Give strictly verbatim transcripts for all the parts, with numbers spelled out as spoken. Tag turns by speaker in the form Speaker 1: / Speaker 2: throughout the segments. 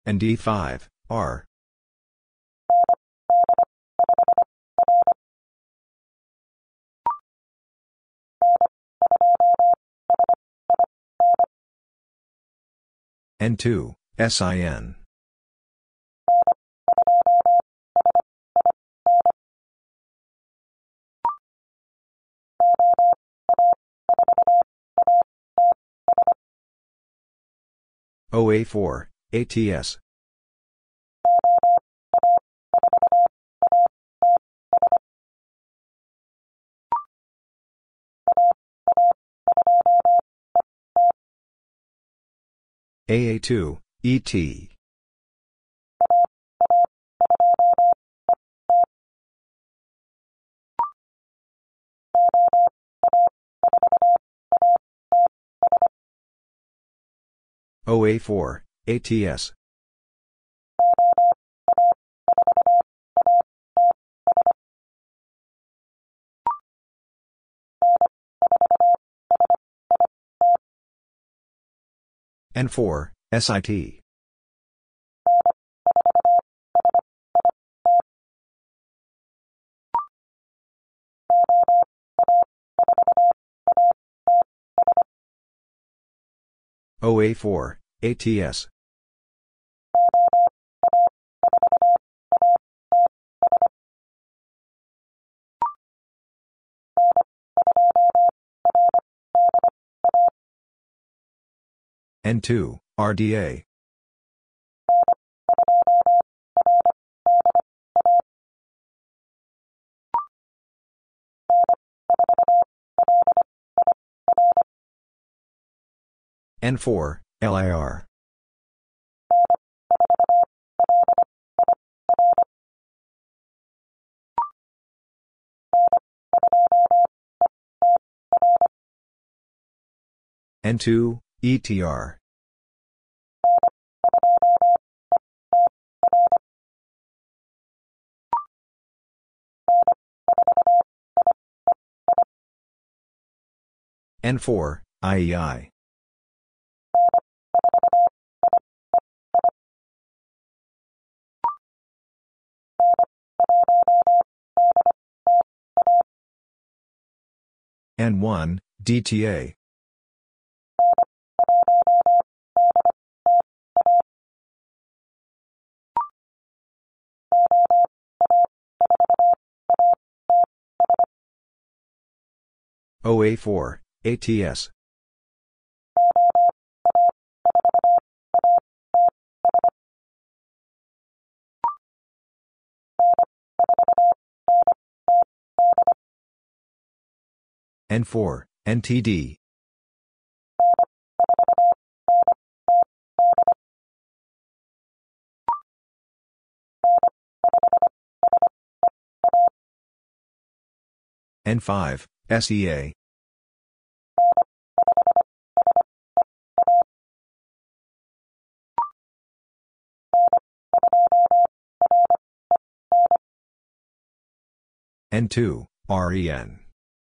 Speaker 1: and D five, R. N two, S I N. O A four, A T S. A A two, E T. O A four, A T S. N four, S I T. O A four, A T S. N two, R D A. N four, L I R. N two, E T R. N four, I E I. N one, D T A. O A four, A T S. N four, N T D. N five, S E A. N two, R E N.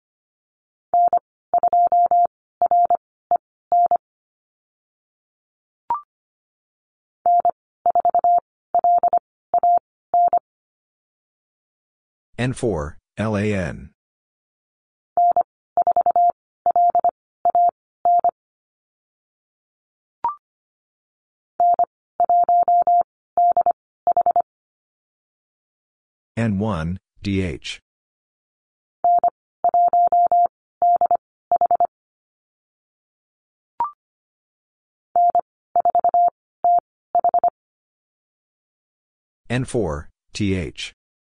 Speaker 1: N four, L A N. N one, D H. N four, T H.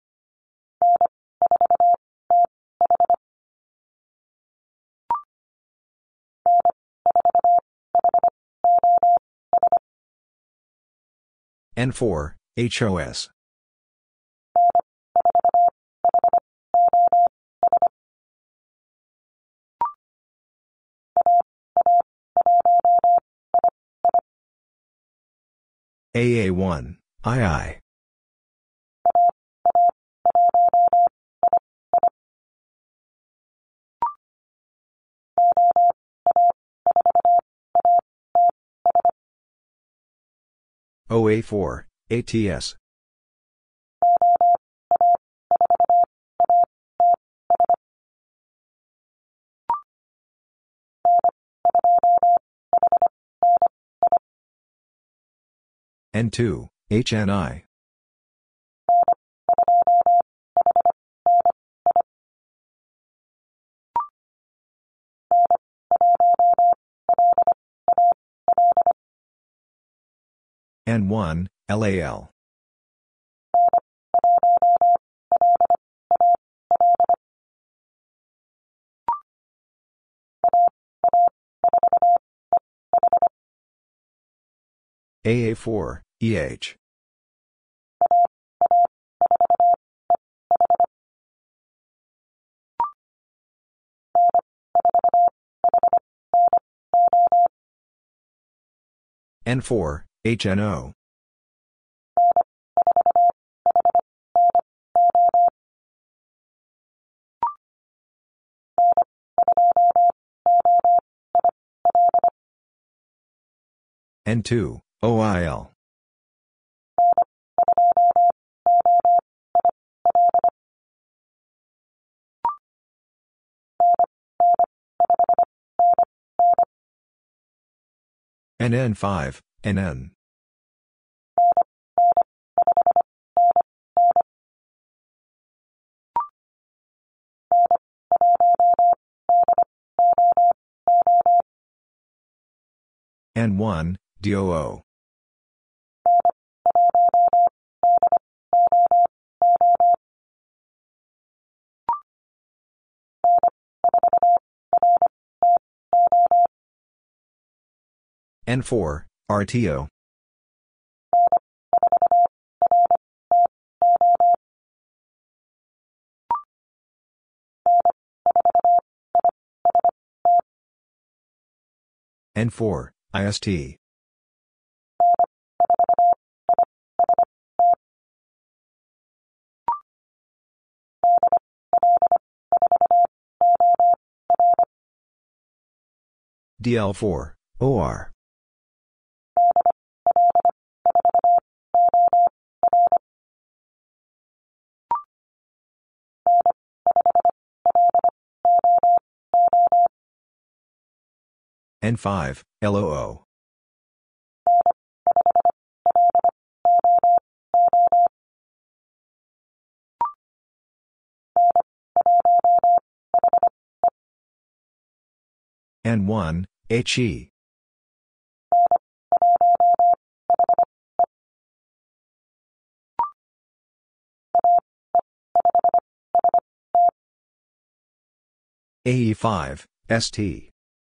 Speaker 1: N four, H O S. A A one, I I. O A four, A T S. N two, H N I. N one, L A L. A A four, E H. N four, H N O. N two, O I L. N N five, N N. N one, D O O. N four, R T O. N four, I S T. D L four, O R. N five, L O O. N one, H E. A E five, S T.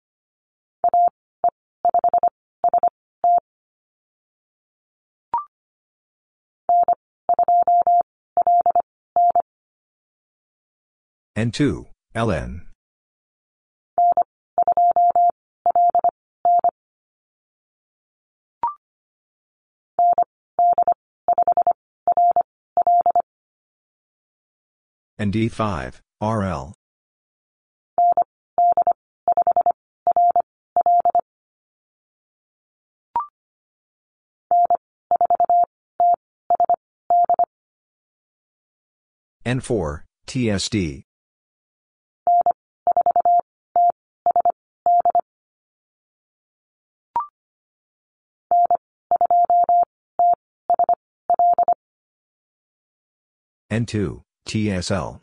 Speaker 1: N two, L N. N D five, R L. N four, T S D. N two, T S L.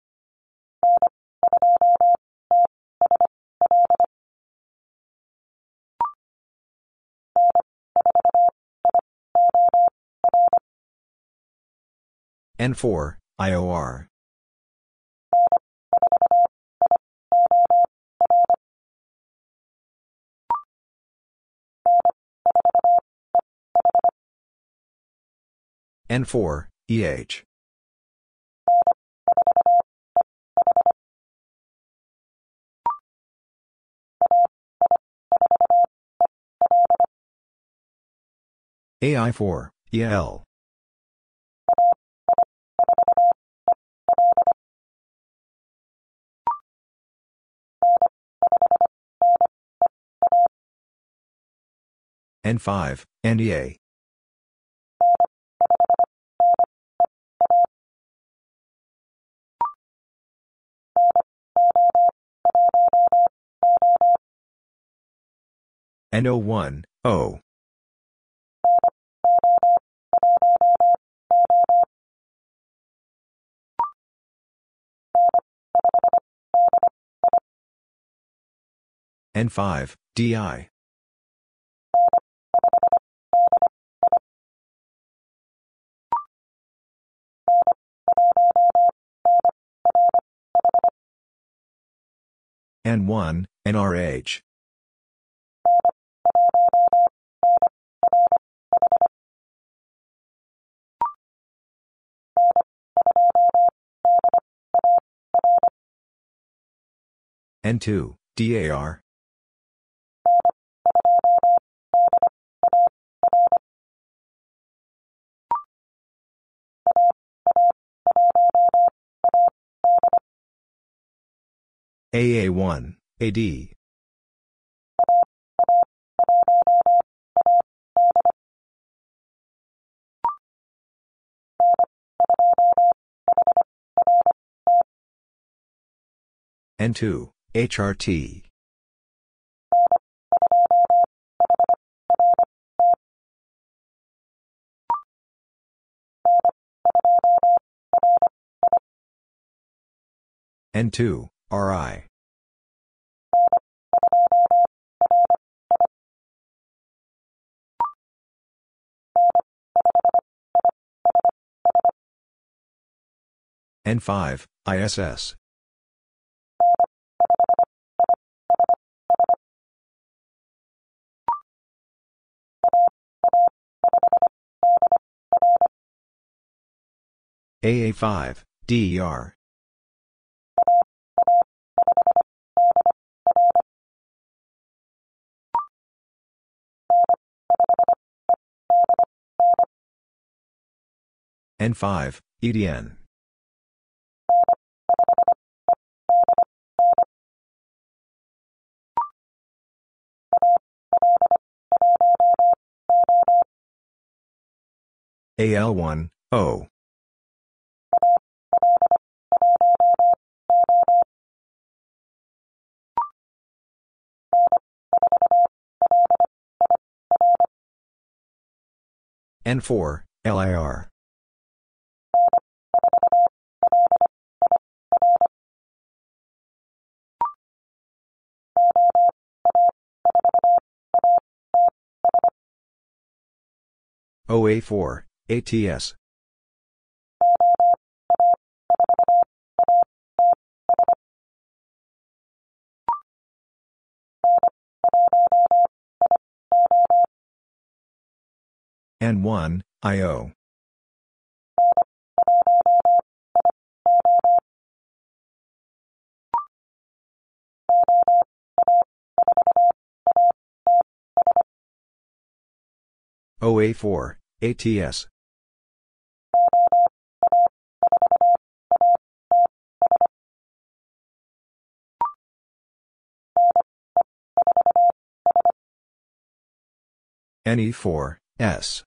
Speaker 1: N four, I O R. N four, E H. A I four, E L. N five, N E A. N O one, O. N five, D I. N one, N R H. N two, D A R. A A one, A D. N two, H R T. N two, R I. N five, I S S. A A five, D E R. N five, E D N. A L one, O. N four, L I R. O A four, A T S. N one, I O. O A four, A T S. N E four, S.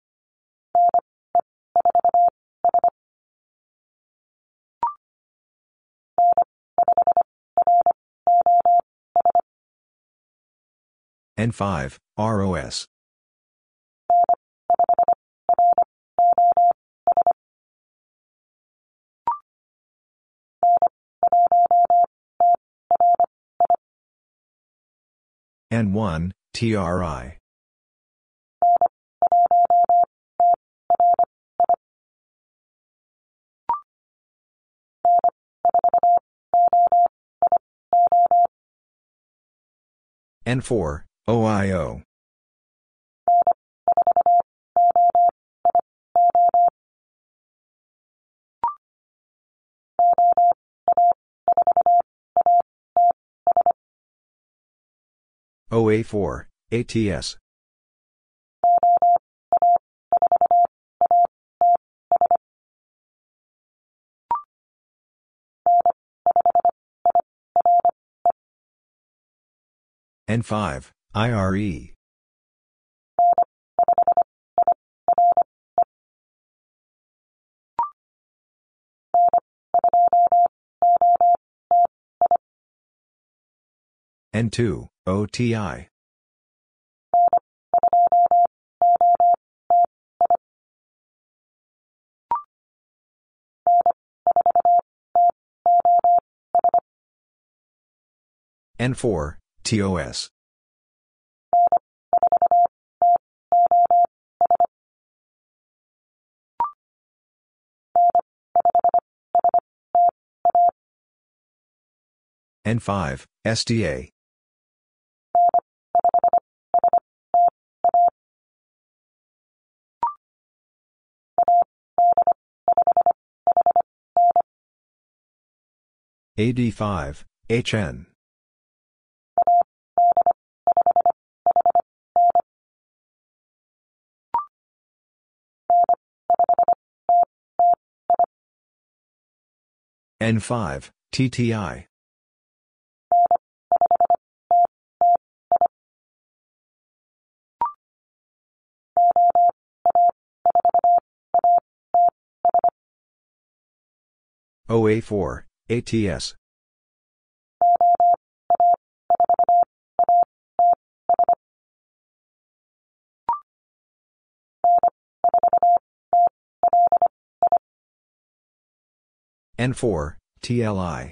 Speaker 1: N five, R O S. N one, T R I. N four, O I O. O A four, A T S. N five, I R E. N two, O T I. N four, T O S. N five, S D A. A D five, H N. N five, T T I. O A four, A T S. N four, T L I.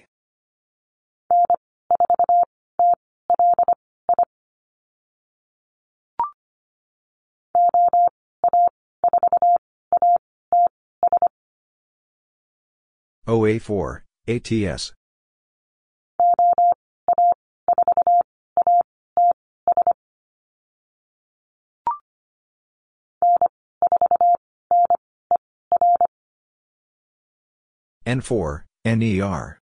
Speaker 1: O A four, A T S. N four, N E R.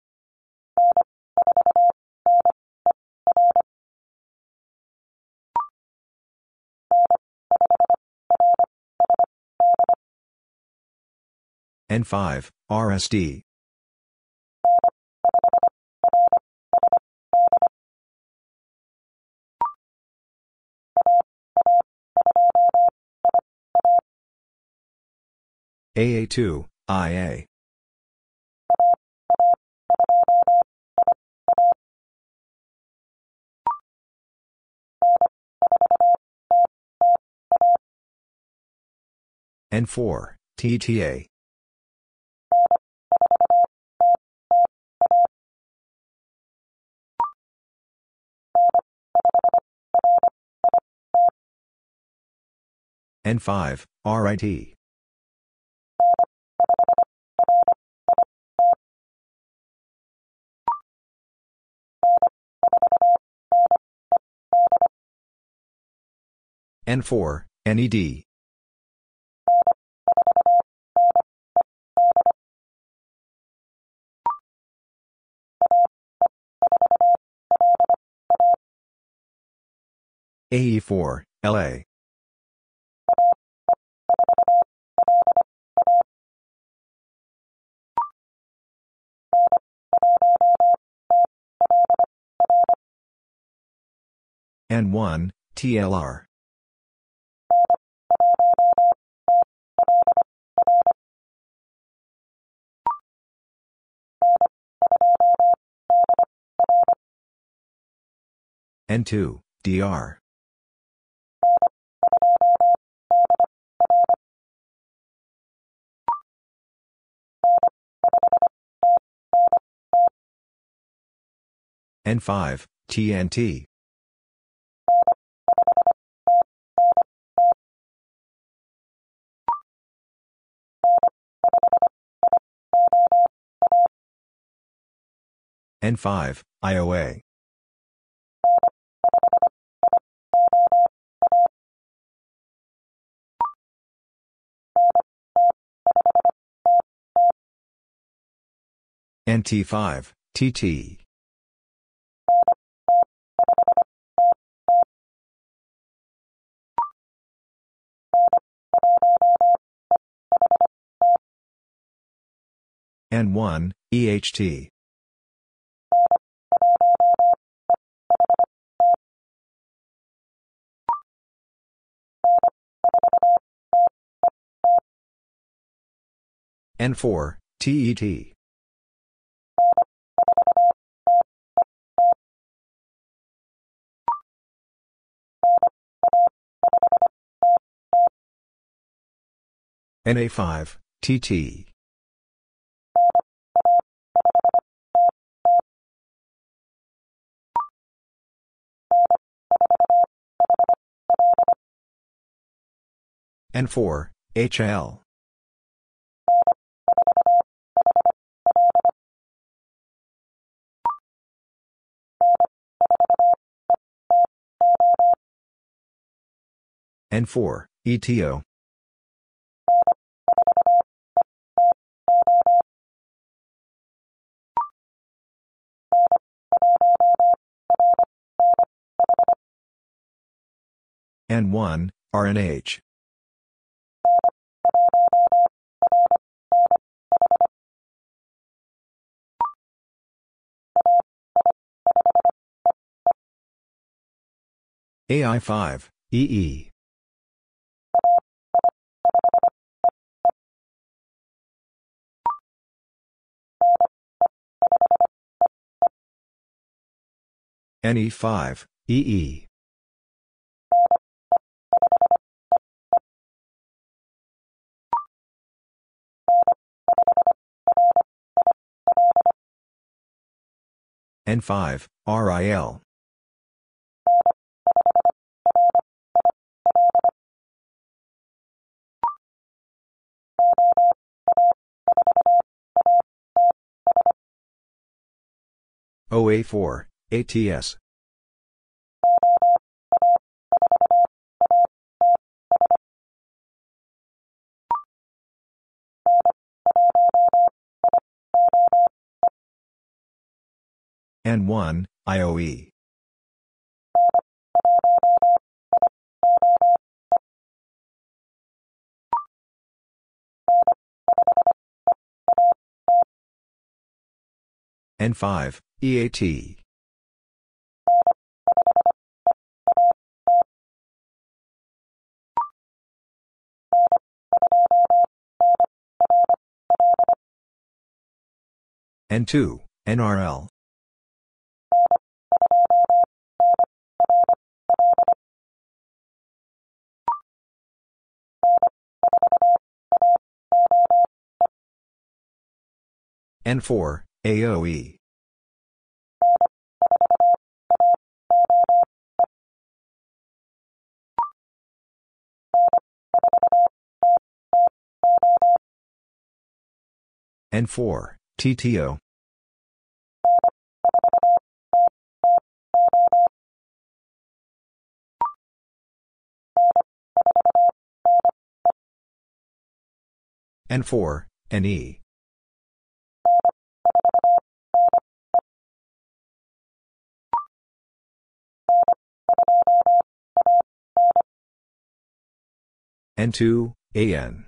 Speaker 1: N five, R S D. A A two, I A. N four, T T A. N five, R I T. N four, N E D. A E four, L A. N one, T L R. N two, D R. N five, T N T. N five, I O A. N T five, T T. N one, E H T. N four, T E T. N A five, T T. N four, H L. N four, E T O. N one, R N H. A I five, E E. N E five, E E. N five, R I L. O A four, A T S. N one, I O E. N five, E A T. N two, N R L. N four, A O E. N four, T T O. N four, N E. N two, A N.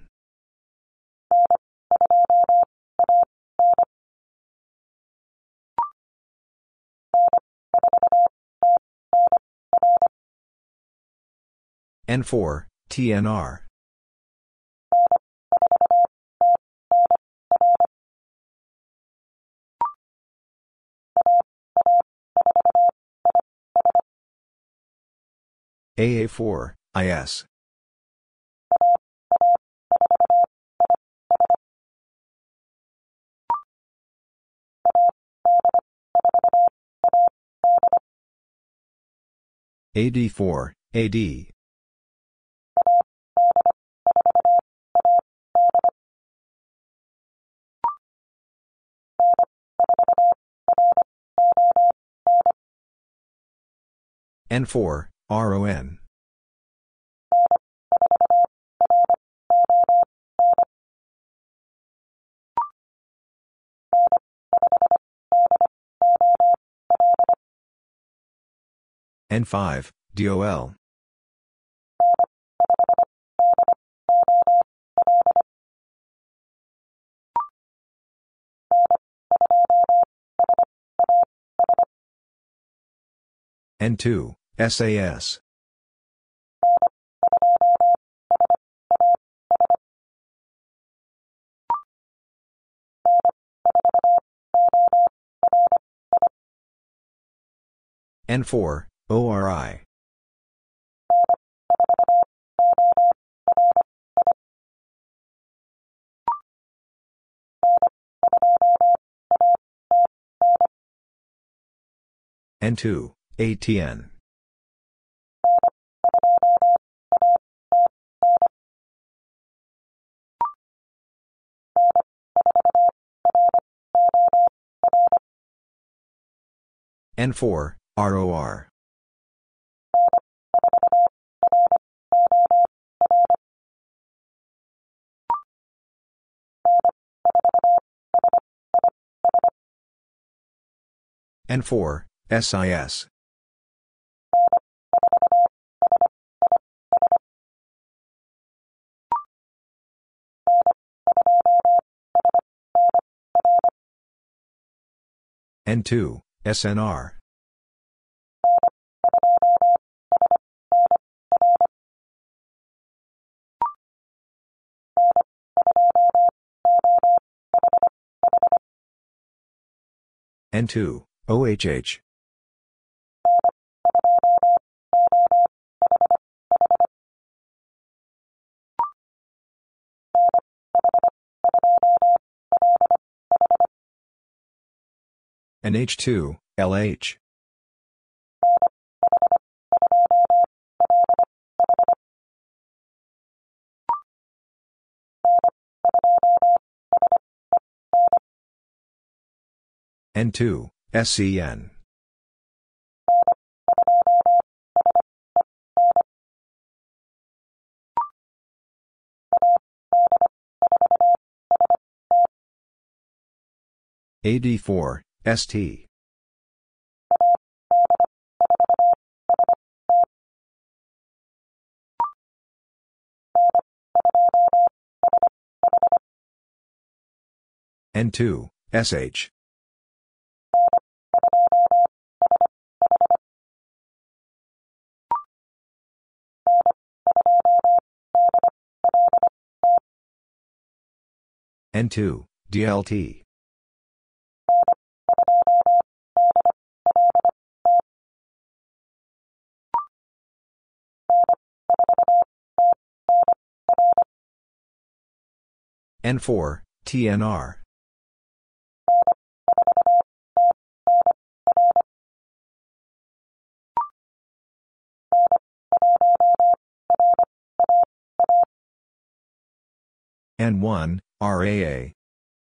Speaker 1: N four, T N R. A A four, I S. A D four, A D. N four, R O N. N five, D O L. N two, S A S. N four, O R I. N two, A T N. N four, R O R. N four, S I S. N two, S N R. N two, O H H. N H two, L H. N two, S C N. A D four, S T. N two, S H. N two, D L T. N four, T N R. N one, R A A.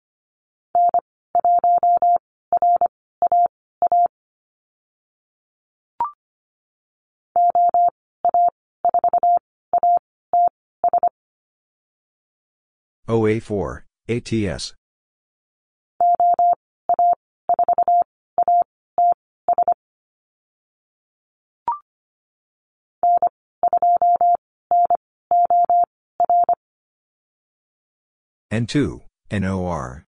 Speaker 1: O A four, A T S. N two, N O R.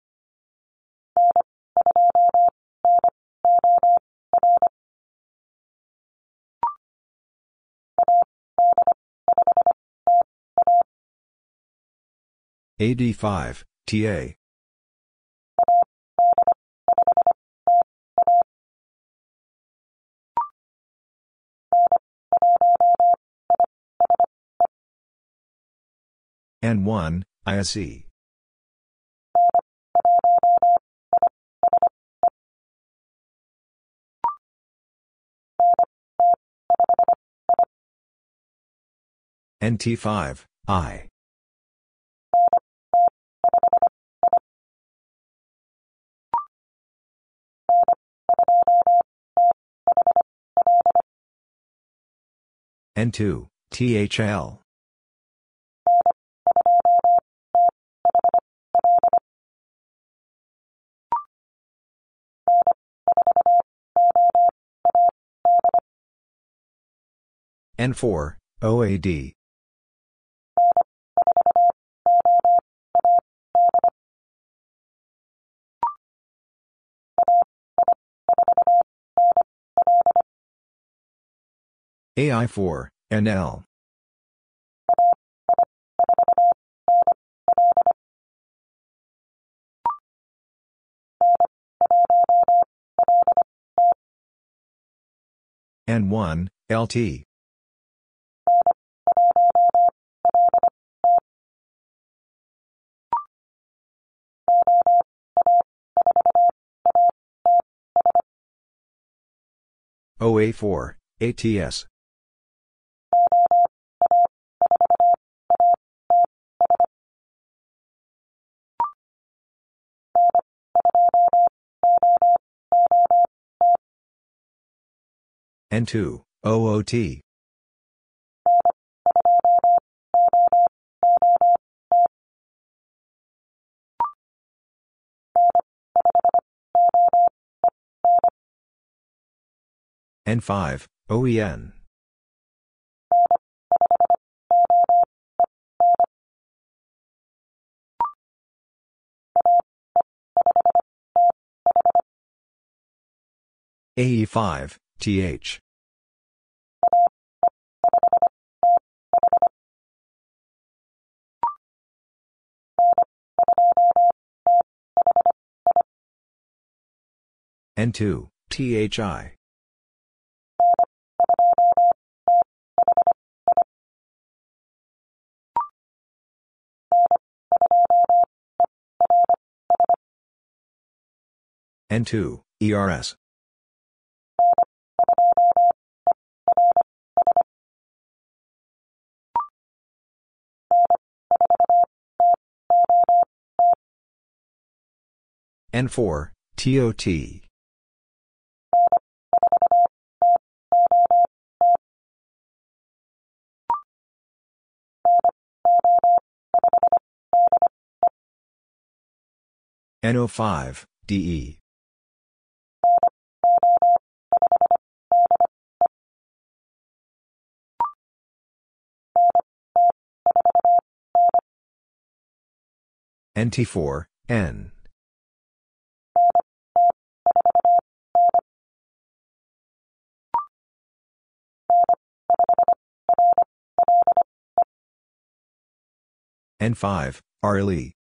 Speaker 1: A D five, T A. N one, I S E. N T five, I. N two, T H L. N four, O A D. A I four, N L. N one, L T. O A four, A T S. N two, O O T. N five, O E N. A E five, T H. N two, T H I. N two, E R S. N four, T O T. N O five, D E. N T four, N. N five, R L E.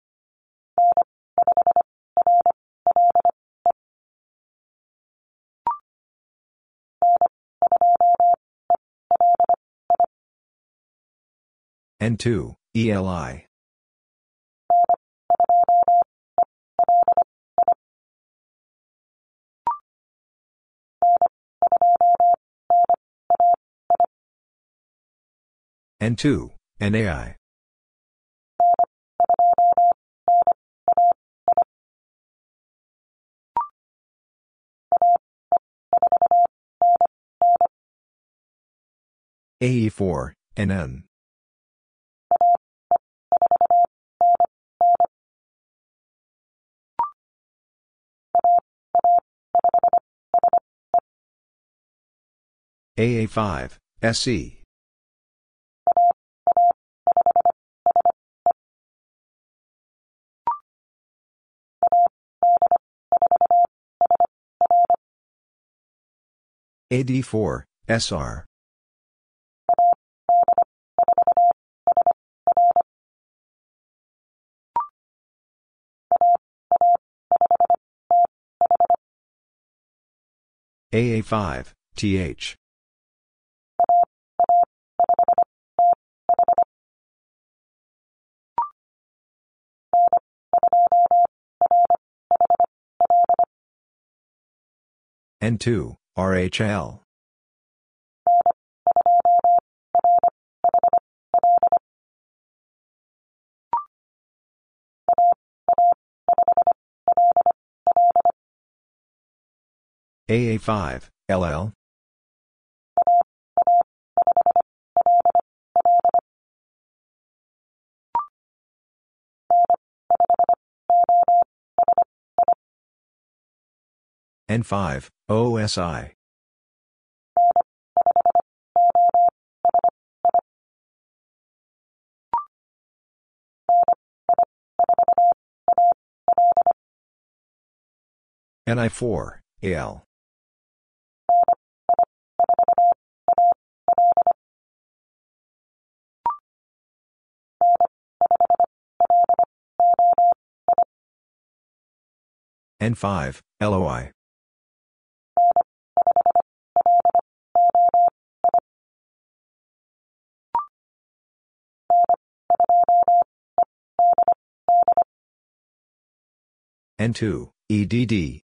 Speaker 1: N two, E L I. N two, N A I. A E four, N N. A A five, S C. A D four, S R. A A five, T H. N two, R H L. A A five, L L. N five, O S I. N I four, A L. N five, L O I. N two, E D D.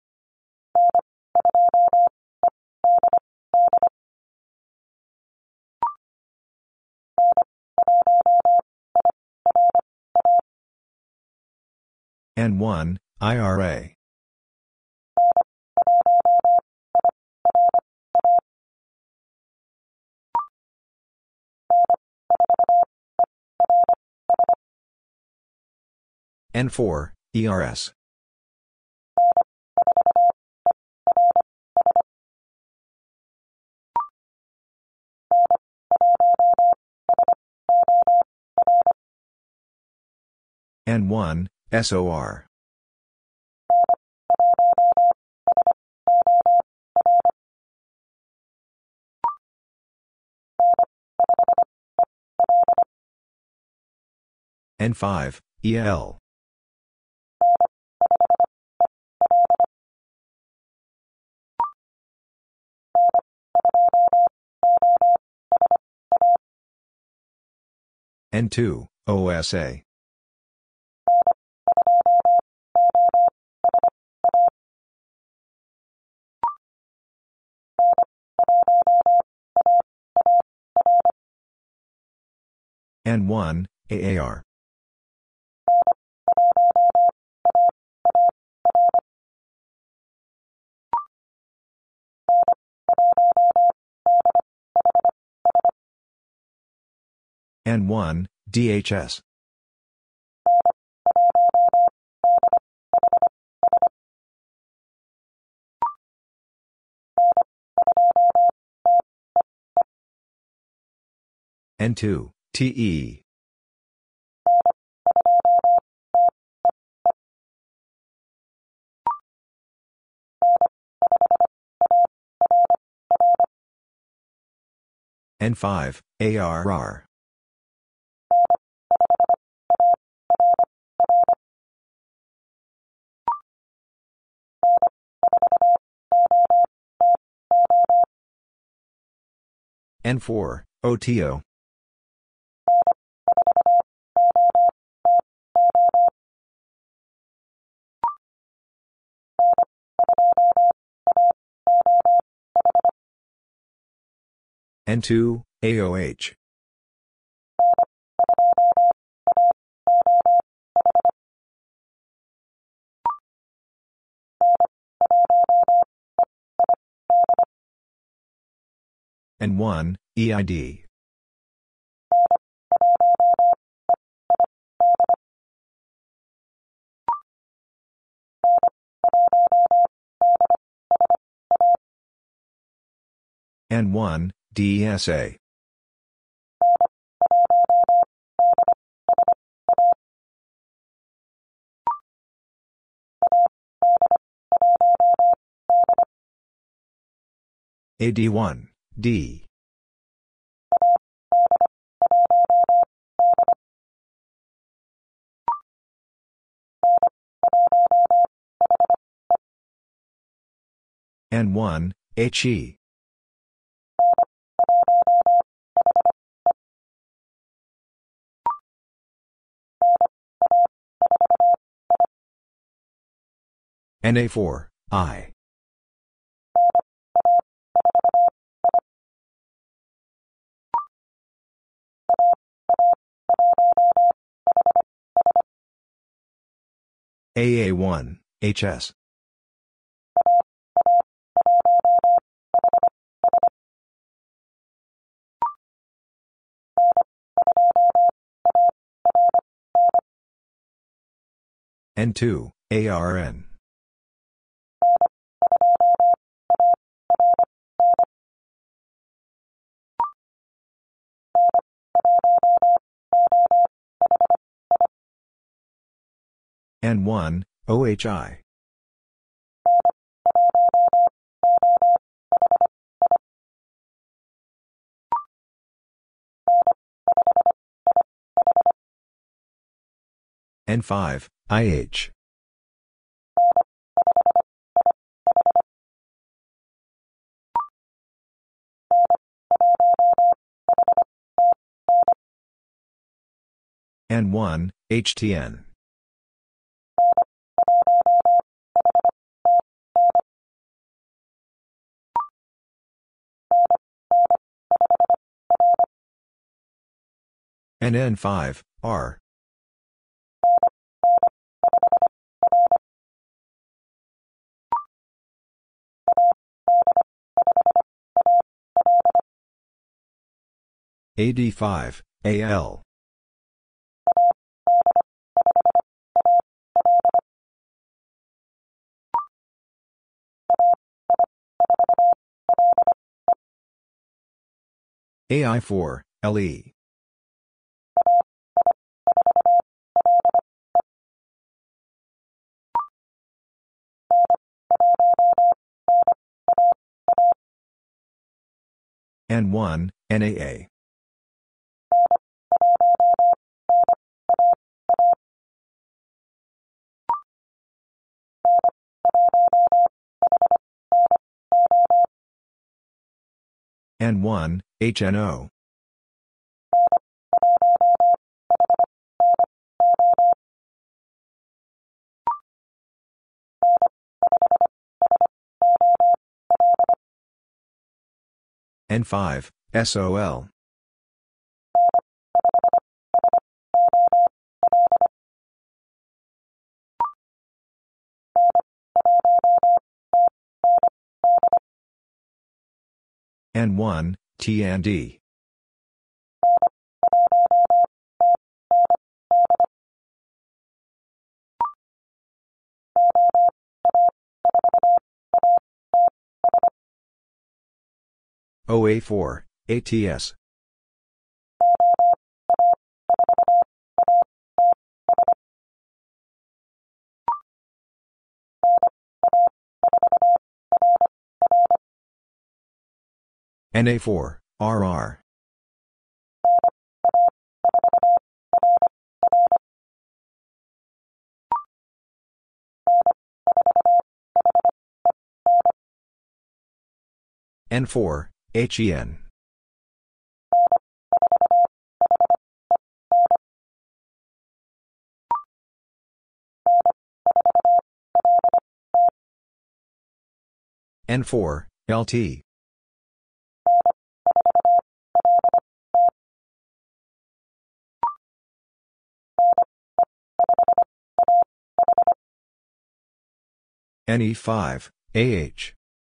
Speaker 1: N one, I R A. N four, E R S. N one, S O R. N five, E L. N two, O S A. N one, A A R. N one, D H S. N two, T E. N five, A R R. N four, O T O. N two, A O H. N one, E I D. N one, D S A. A D one, D. N one, H E. N A four, I. A A one, H S. N two, A R N. N one, O H I. N five, I H. N one, H T N. N N five, R. A D five, A L. A I four, L E. N one, N A A. N one, H N O. N five, S O L. N one, T and D. O A four, A T S. N A four, R R. N four, H E N. N four, L T. N E five, A H.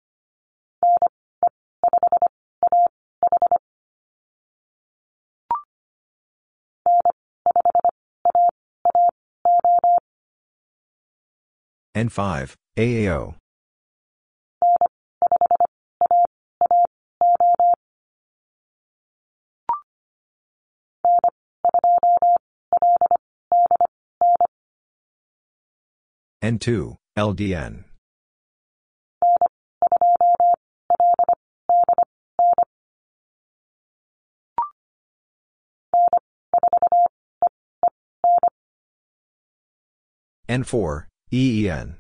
Speaker 1: N five, A A O. N two, L D N. N four, E E N.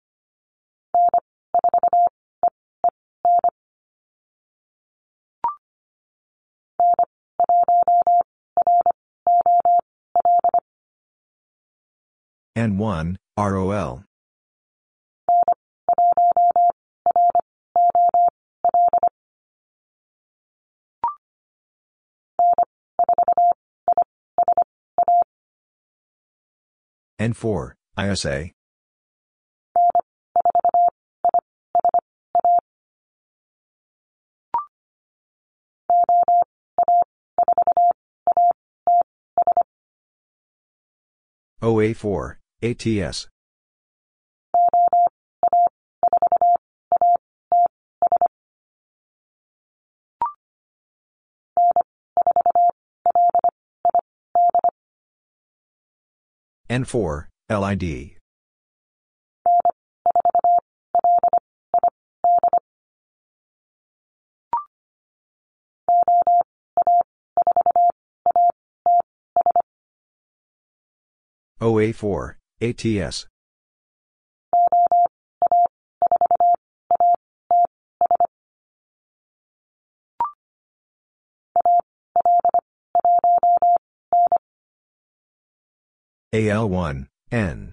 Speaker 1: N one, R O L. N four, I S A. O A four, A T S. N four, L I D. O A four, A T S. A L one, N.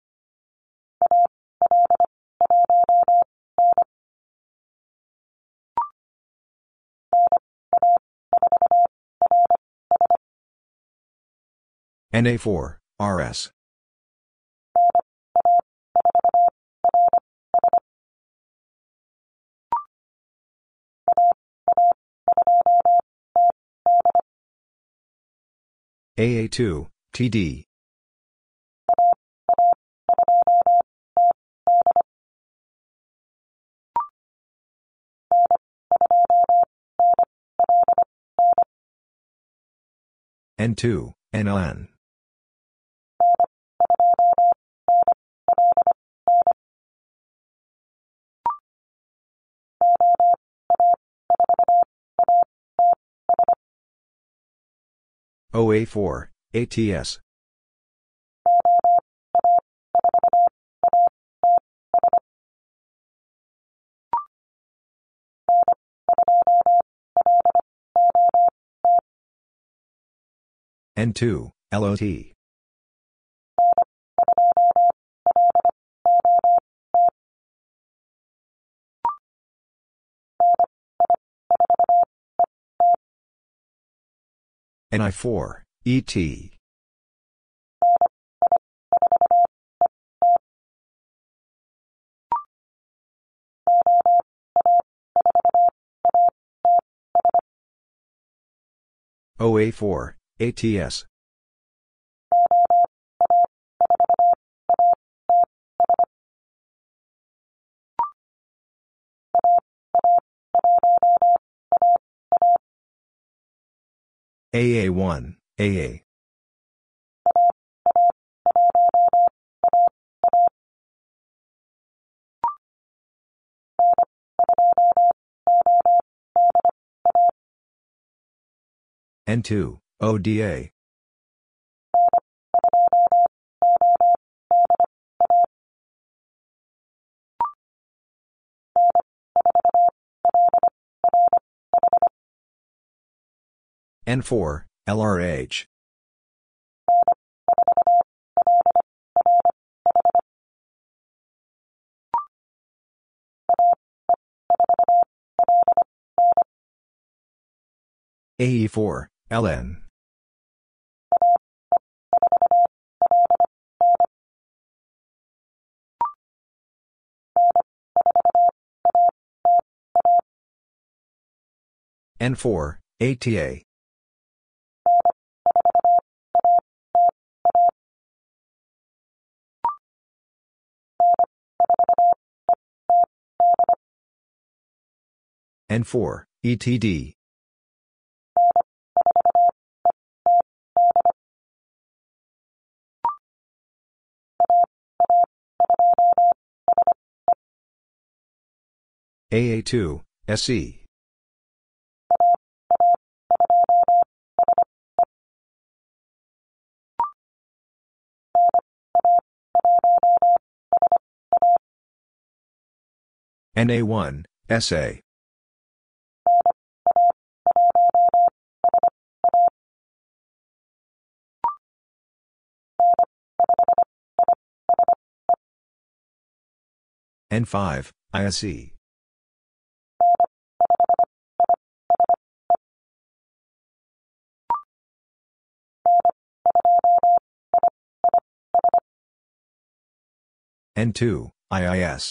Speaker 1: N A four, R S. A A two, T D. N two, N L N. O A four, A T S. N two, L O T. N I four, E T. O A four, A T S. A A one, A A. N two, O D A. N four, L R H. A E four, L N. N four, A T A. N four, E T D. A A two, S E. N A one, S A. N five, I S E. N two, I I S.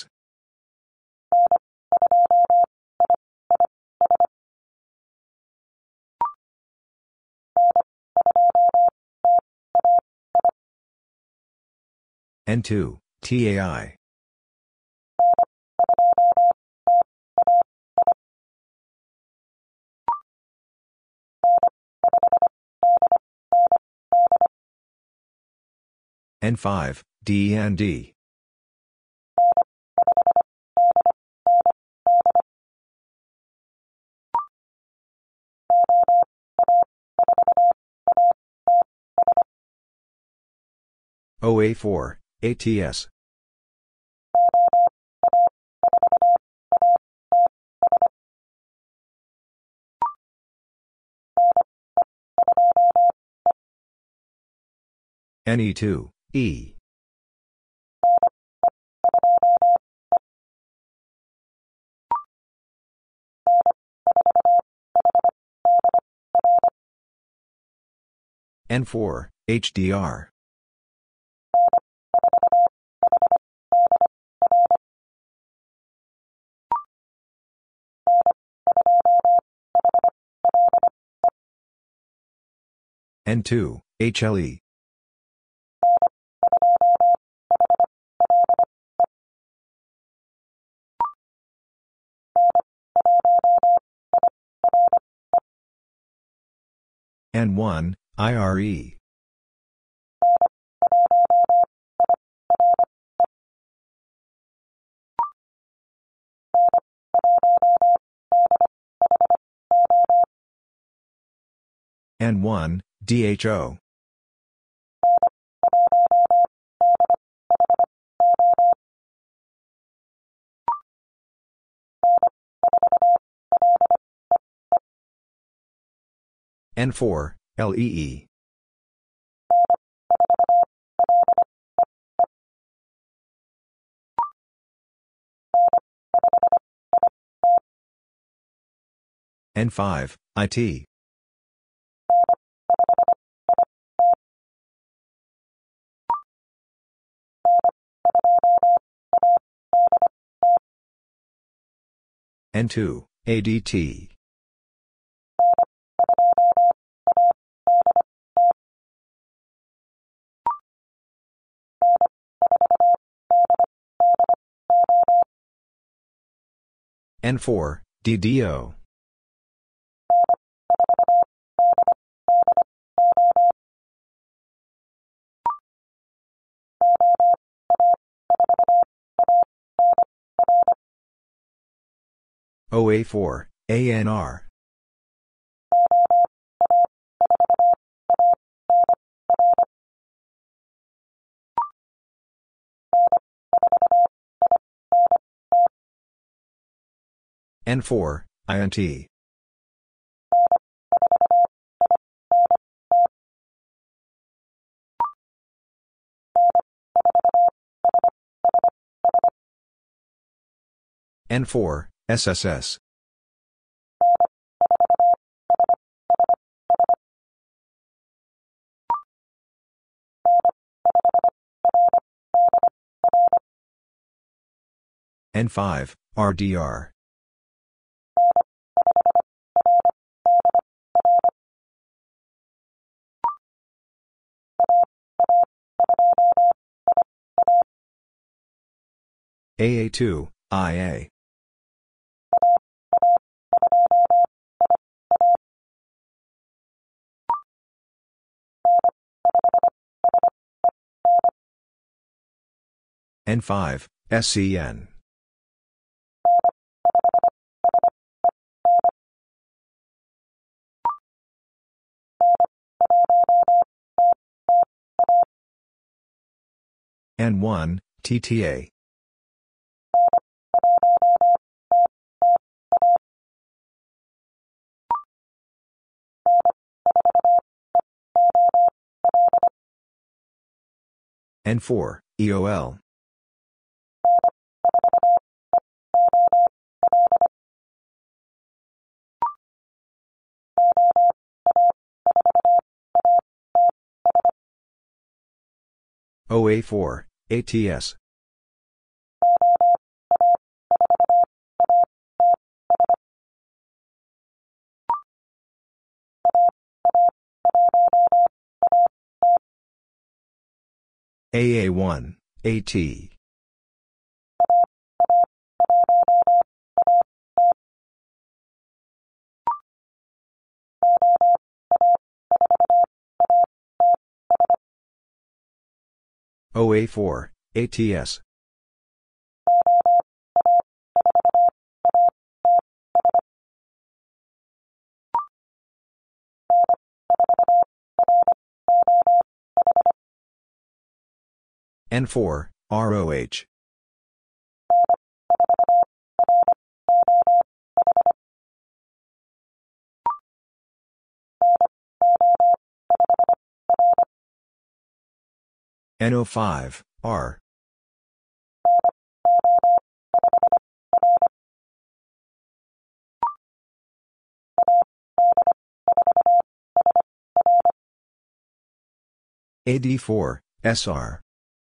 Speaker 1: N two, T A I. N five, D N D. O A four, A T S. N E two, E. N four, H D R. N two, H L E. N one, I R E. N one, D H O. N four, L E E. N five, I T. N two, A D T. N four, D D O. O A four, A N R. N four, I N T. N four, S S S. N five, R D R. A A two, I A. N five, S C N. N one, T T A. N four, E O L. O A four, A T S. A A one, A T. O A four, A T S. N four, R O H. N O five, R. A D four, S R.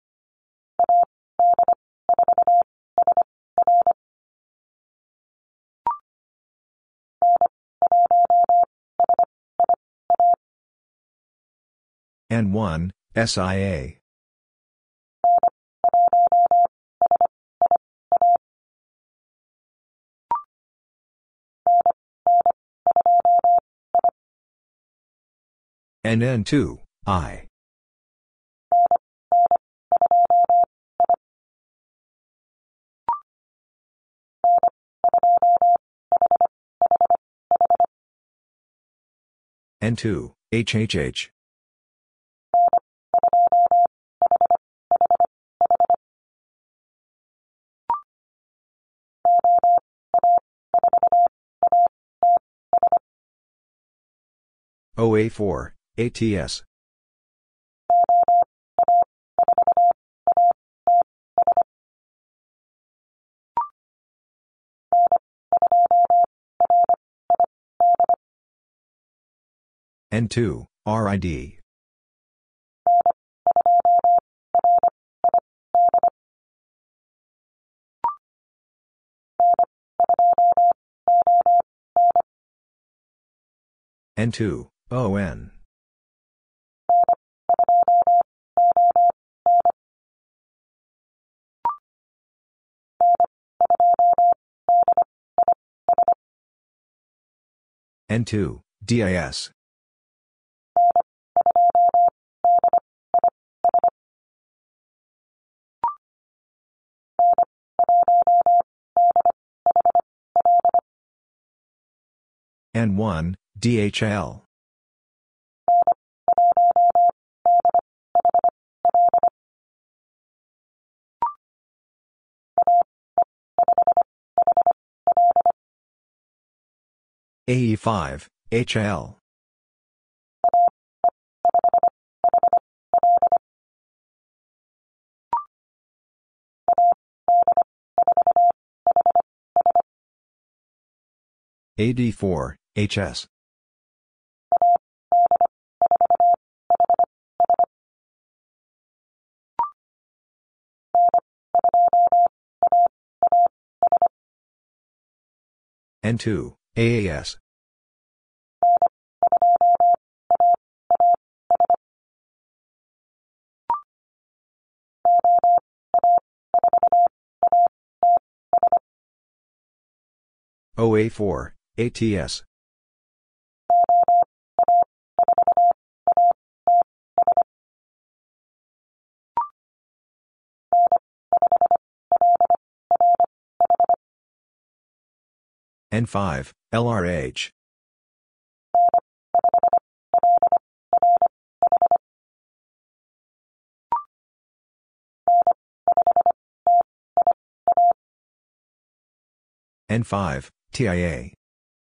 Speaker 1: N one, S I A. N N two, I. N two, H H H. O A four, A T S. N two, R I D. N two, O N. N two, D I S. N one, D H L. A E five, H L. A D four, H S. N two, A A S. O A four, A T S. N five, L R H. N five, T I A.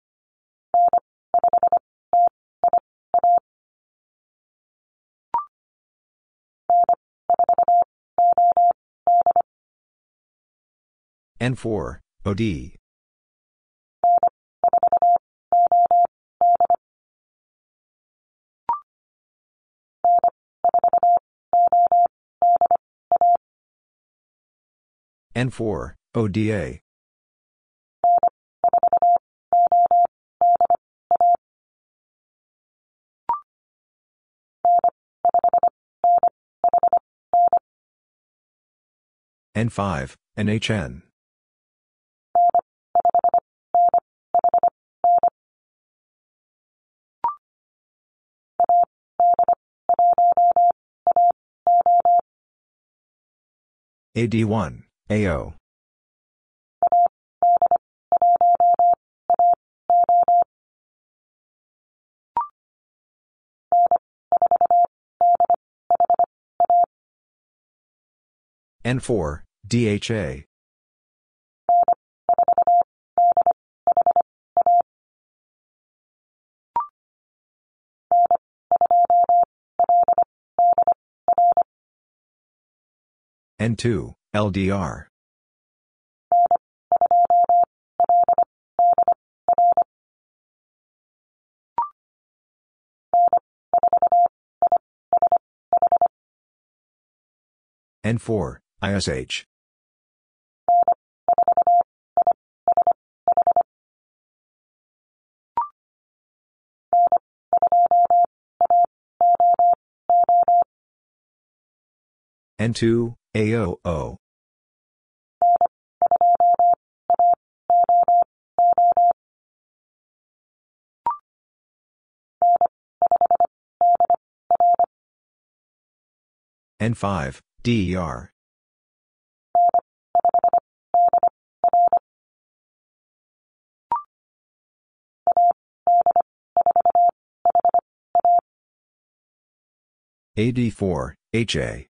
Speaker 1: N four, O D. N four, O D A. N five, N H N. A D one, A O. N four, D H A. N two, L D R. N four, I S H. N two, A O O. N five, D E R. A D four, H A.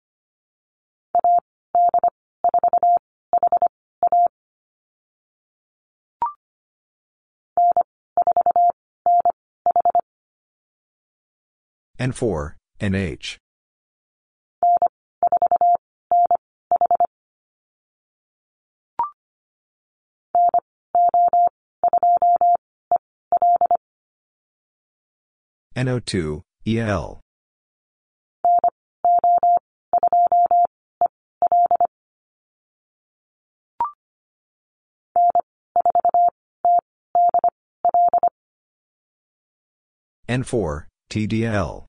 Speaker 1: N four, N H. N O two, E L. N four, T D L.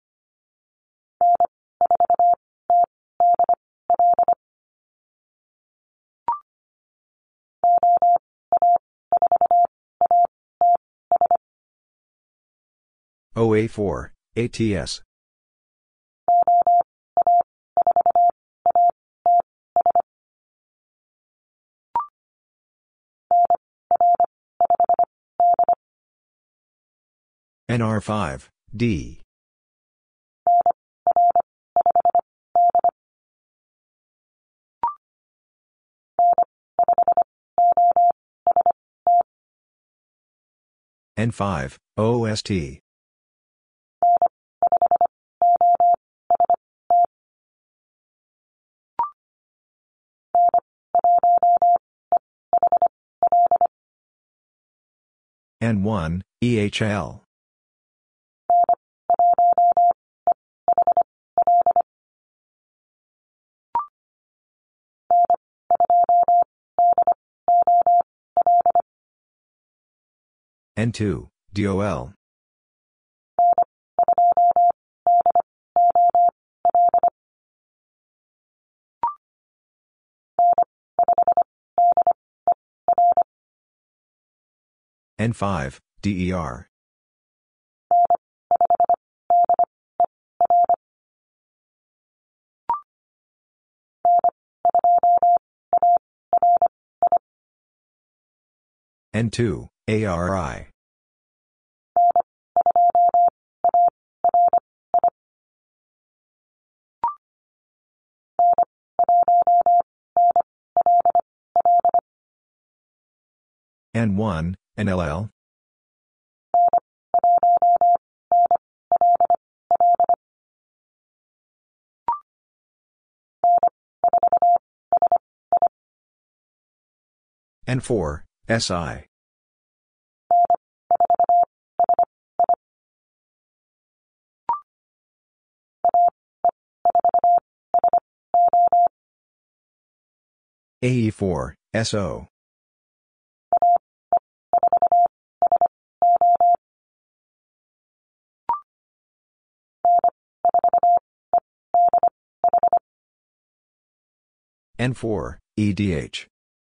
Speaker 1: O A four, A T S. N R five, D. N five, O S T. N one, E H L. N two, D O L. N five, D E R. N two, A R I. N one, N L L. N four, S I. A E four, S O. N four, E D H.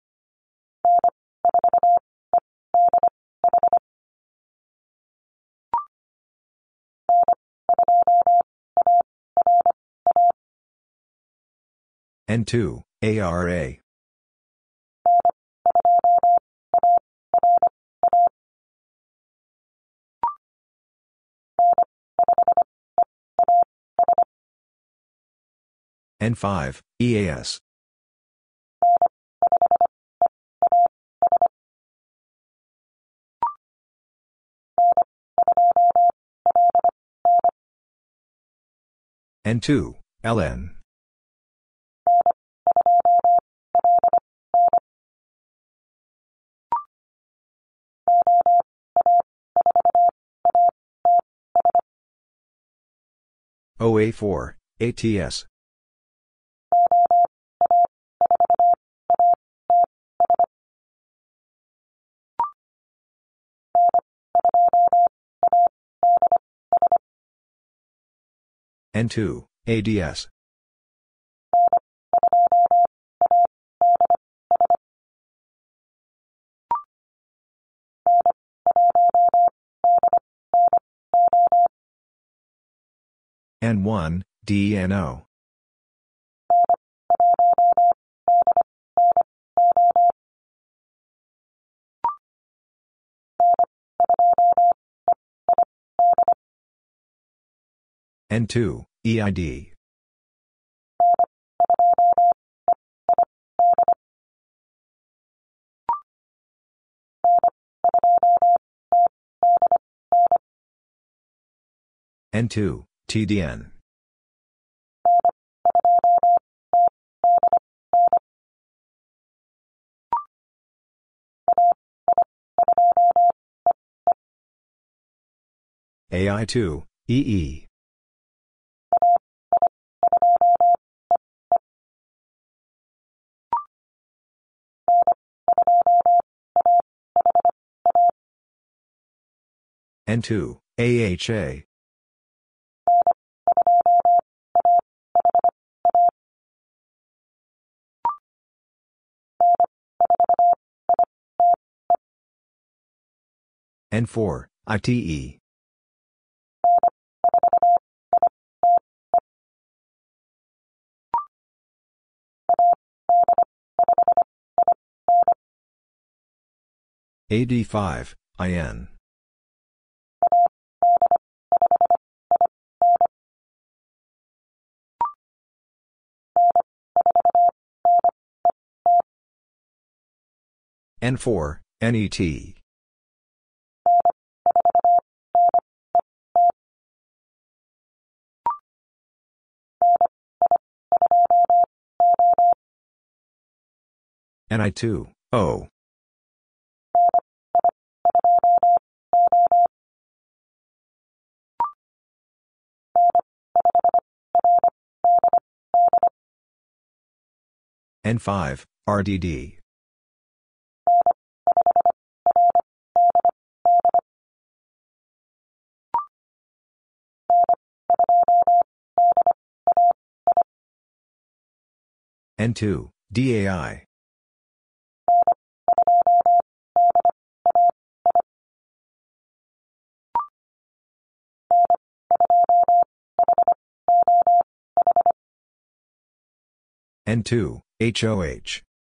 Speaker 1: N two, A R A. N five, E A S. N two, L N. O A four, A T S. N two, A D S. N one, D N O. N two, E I D. N two, T D N. A I two, E E. N two, A H A. N four, I T E. A D five, I N. N four, N E T. N I two, O. N five, R D D. N two, D A I. N two, H O H.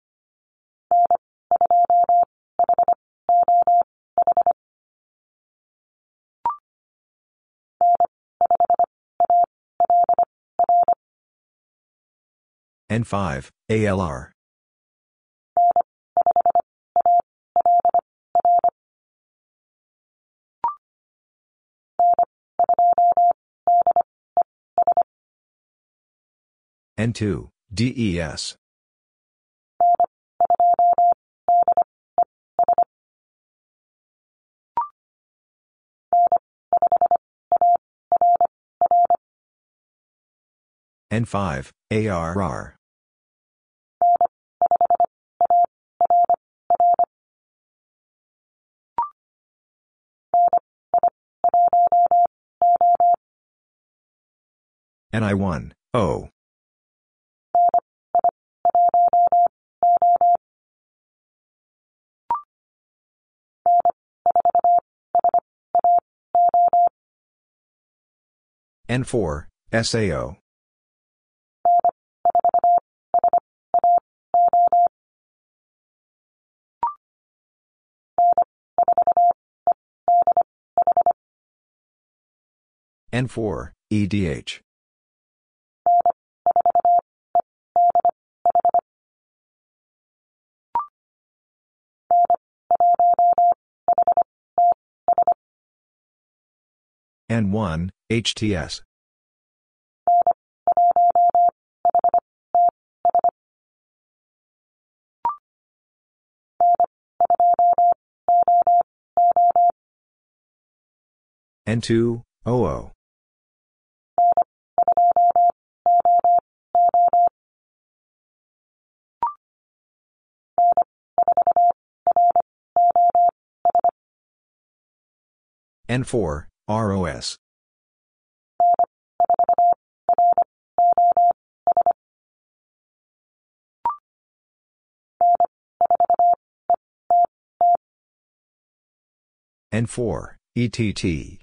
Speaker 1: N five, A L R. N two, D E S. N five, A R R. N I one, O. N four, S A O. N four, E D H. N one, H T S. N two, O O. N four, R O S. N four, E T T.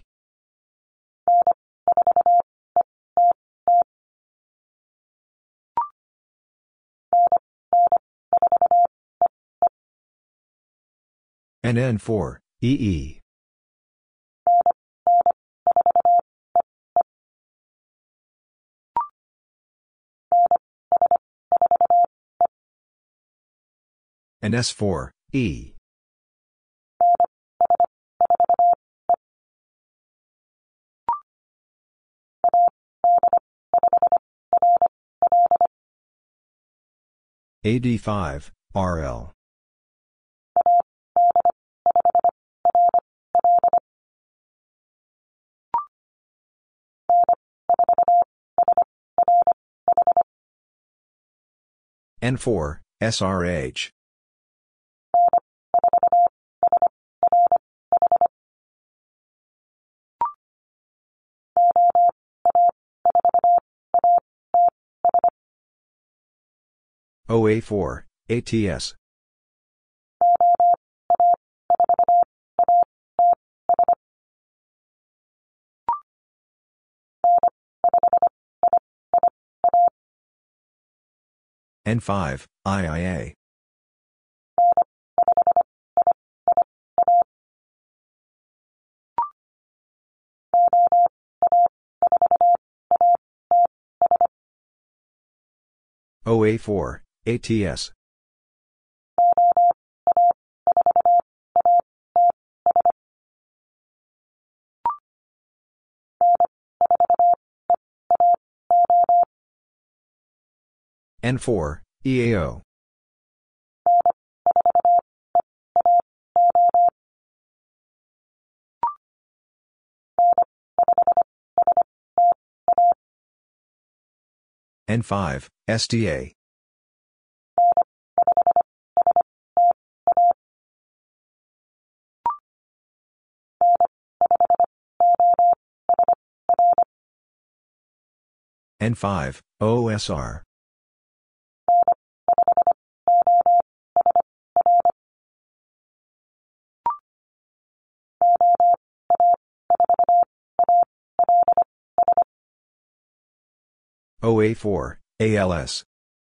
Speaker 1: And N four, E E. and S four, E. A D five, R L. N four, S R H. O A four, A T S. N five, I I A. O A four, A T S. N four, E A O. N five, S T A. N five, O S R. O A four, A L S.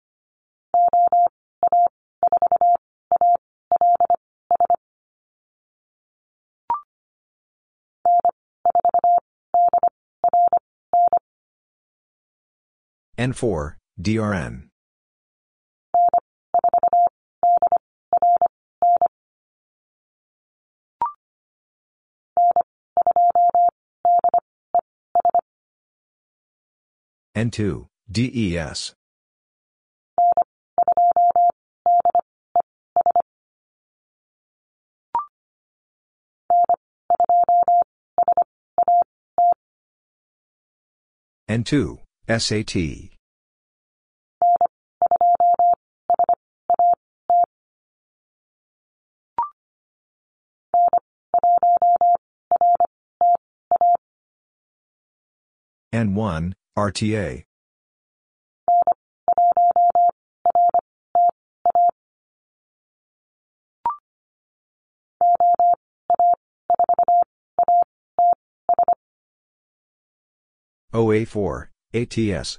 Speaker 1: N four, D R N. N two, D E S. N two, S A T. N one, R T A. O A four, A T S.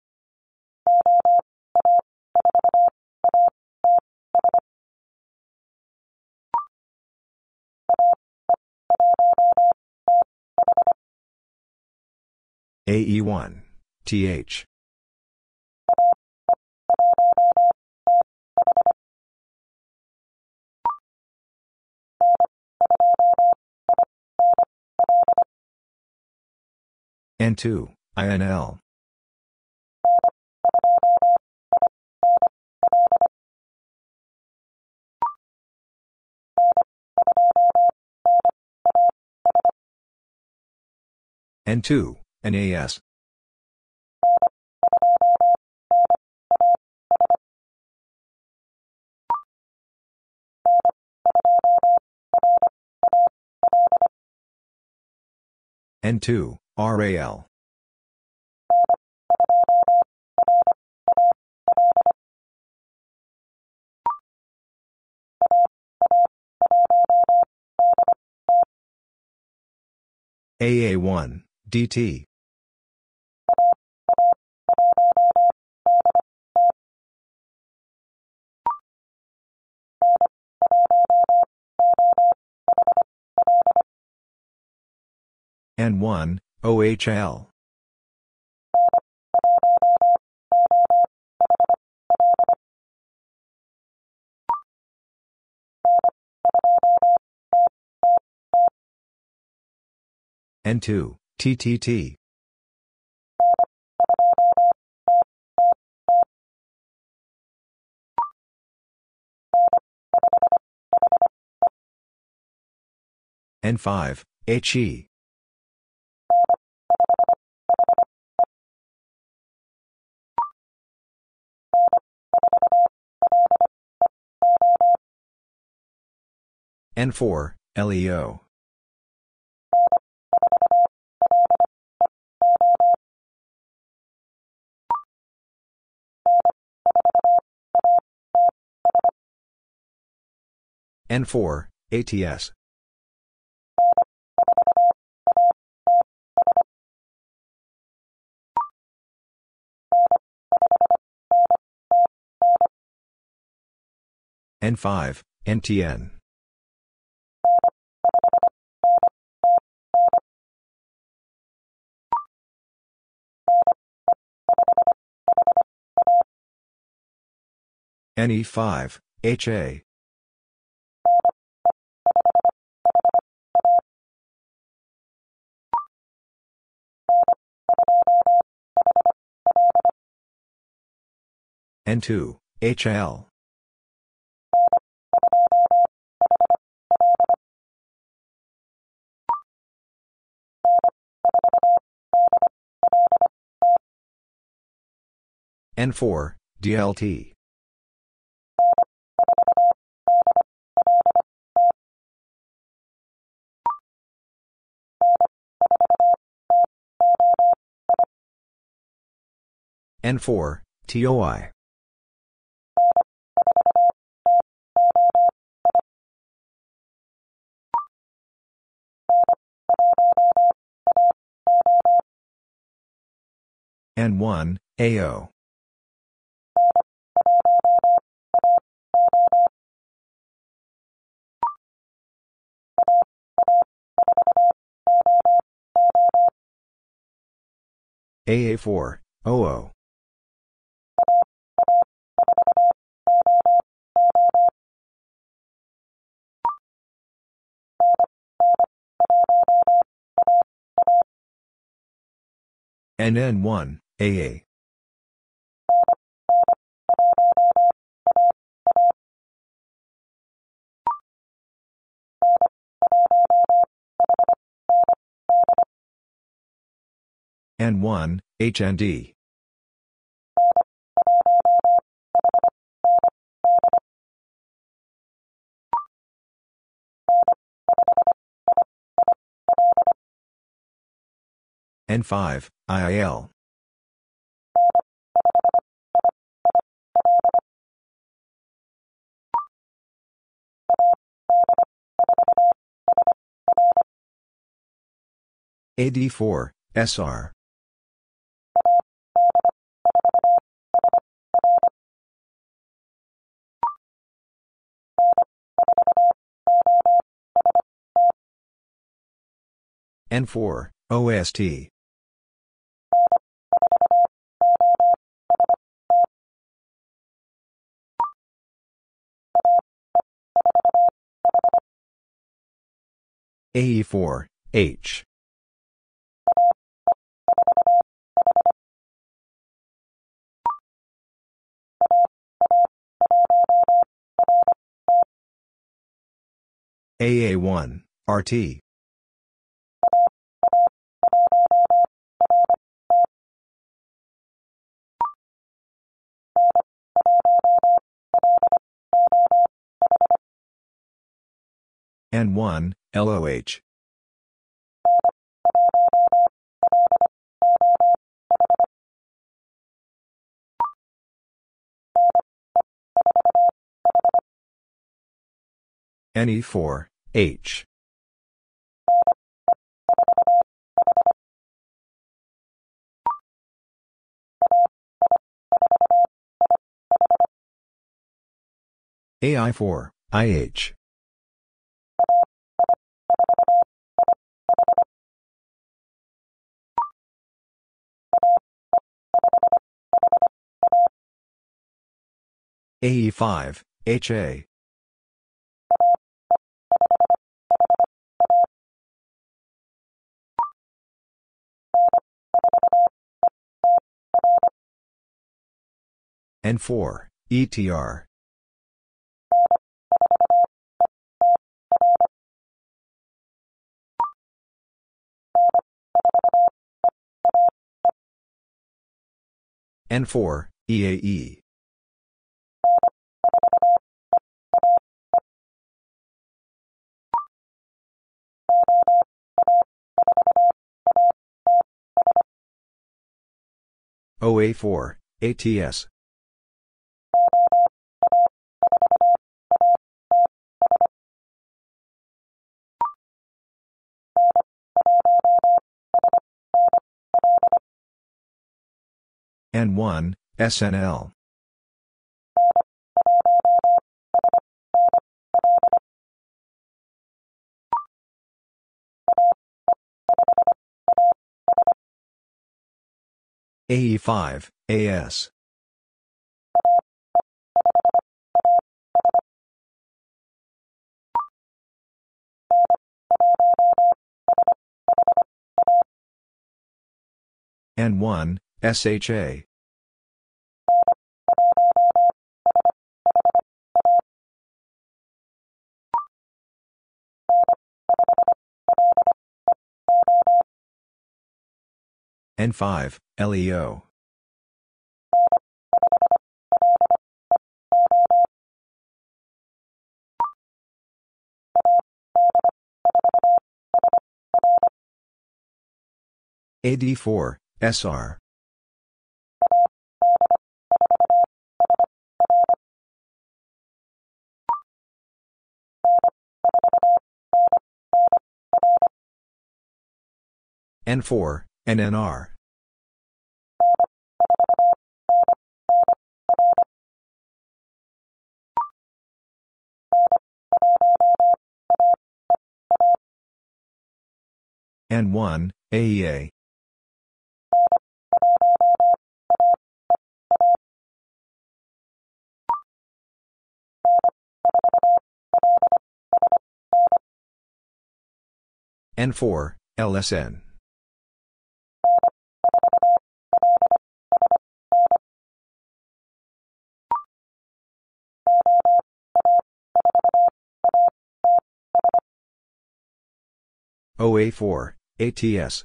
Speaker 1: A E one, T H. N two, I N L. N two, N A S. N two, R A L. A A one, D T. N one, O H L. N two, T T T. N five, H E. N four, L E O. N four, A T S. N five, N T N. N E five, H A. N two, H L. N four, D L T. N four, T O I. N one, A O. A A four, O O. N N one, A A. N one, H N D. N five, I I L. A D four, S R. N four, O S T. A E four, H. A A one, R T. N one, L O H. N E four, H. A I four, I H. A E five, H A. N four, E T R. N four, E A E. O A four, A T S. N one, S N L. A E five, A S. N one, S H A. N five, L E O. A D four, S R. N four, N N R. N one, A E A. N four, L S N. O A four, A T S.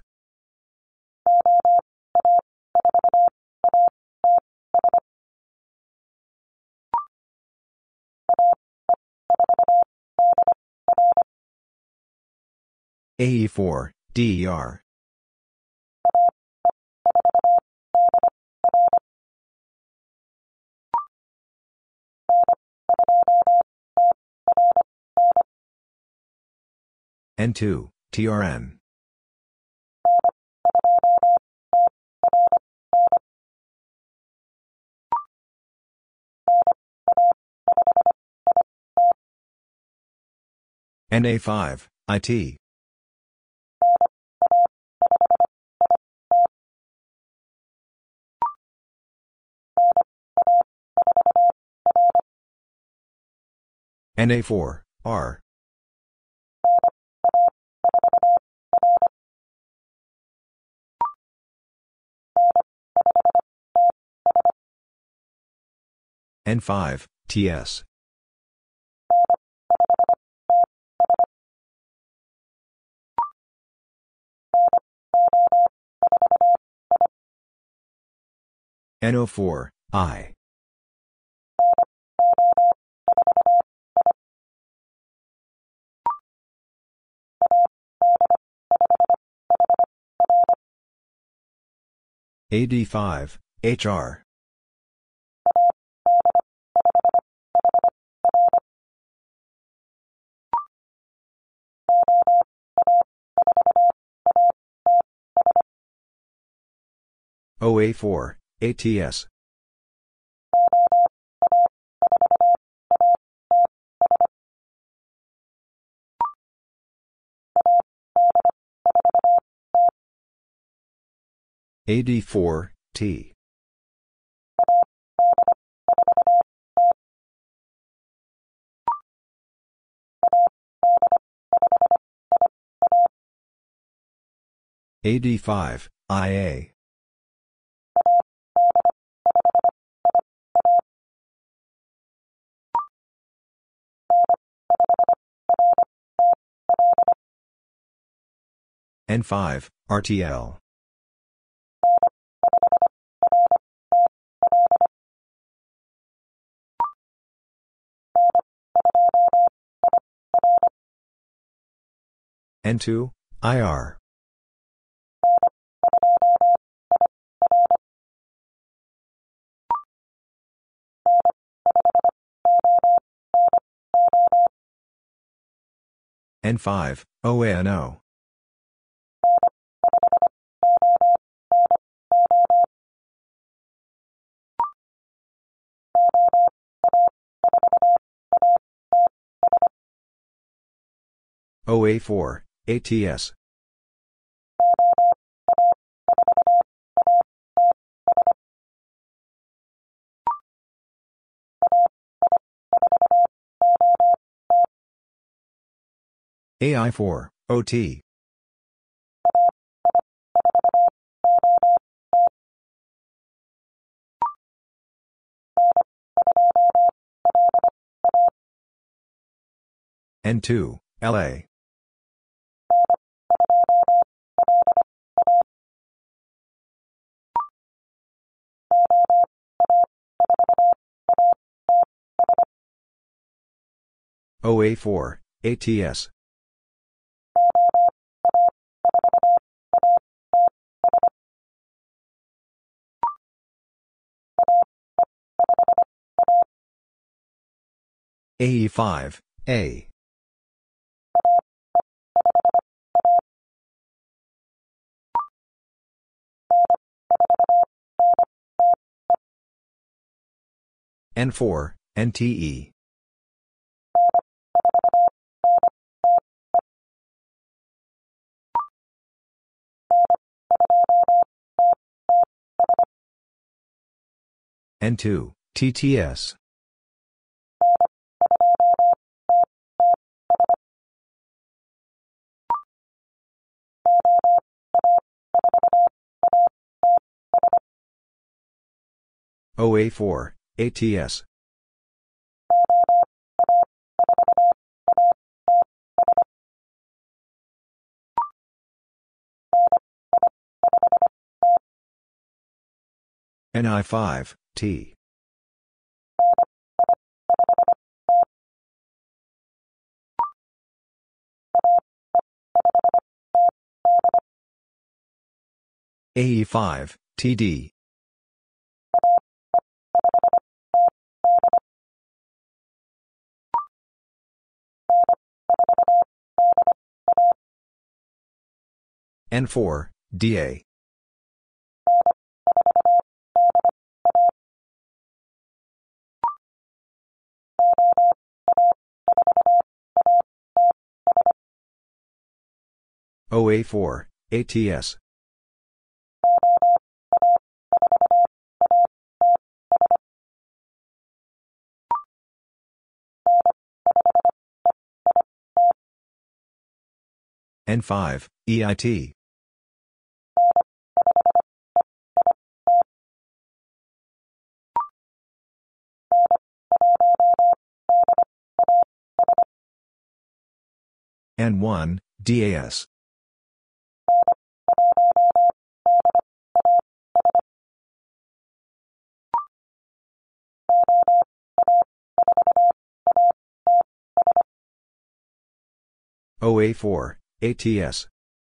Speaker 1: A E four, D E R. N two, T R N. N A five, I T. N A four, R. N five, T S. N O four, I. A D five, H R. O A four, A T S. A D four, T. A D five, I A. N five, R T L. N two, I R. N five, O A N O. O A four, A T S. A I four, O T. N two, L A. O A four, A T S. A E five, A. N four, N T E. N two, T T S. O A four, A T S. N I five, T. A E five, T D. N four, D A. O A four, A T S. N five, E I T. N one, D A S. O A four, A T S.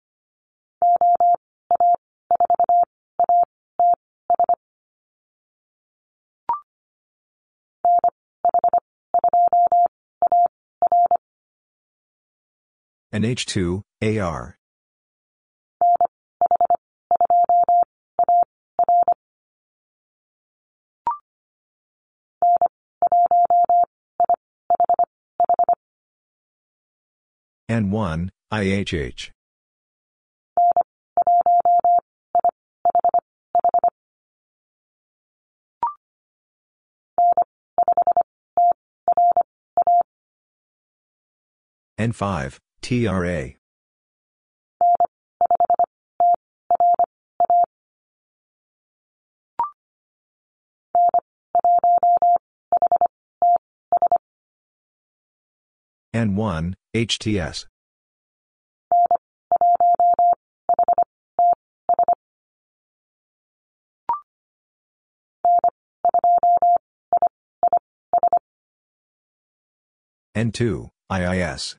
Speaker 1: N H two, A R. N one, I H H. N five, T R A. N one, H T S. N two, I I S.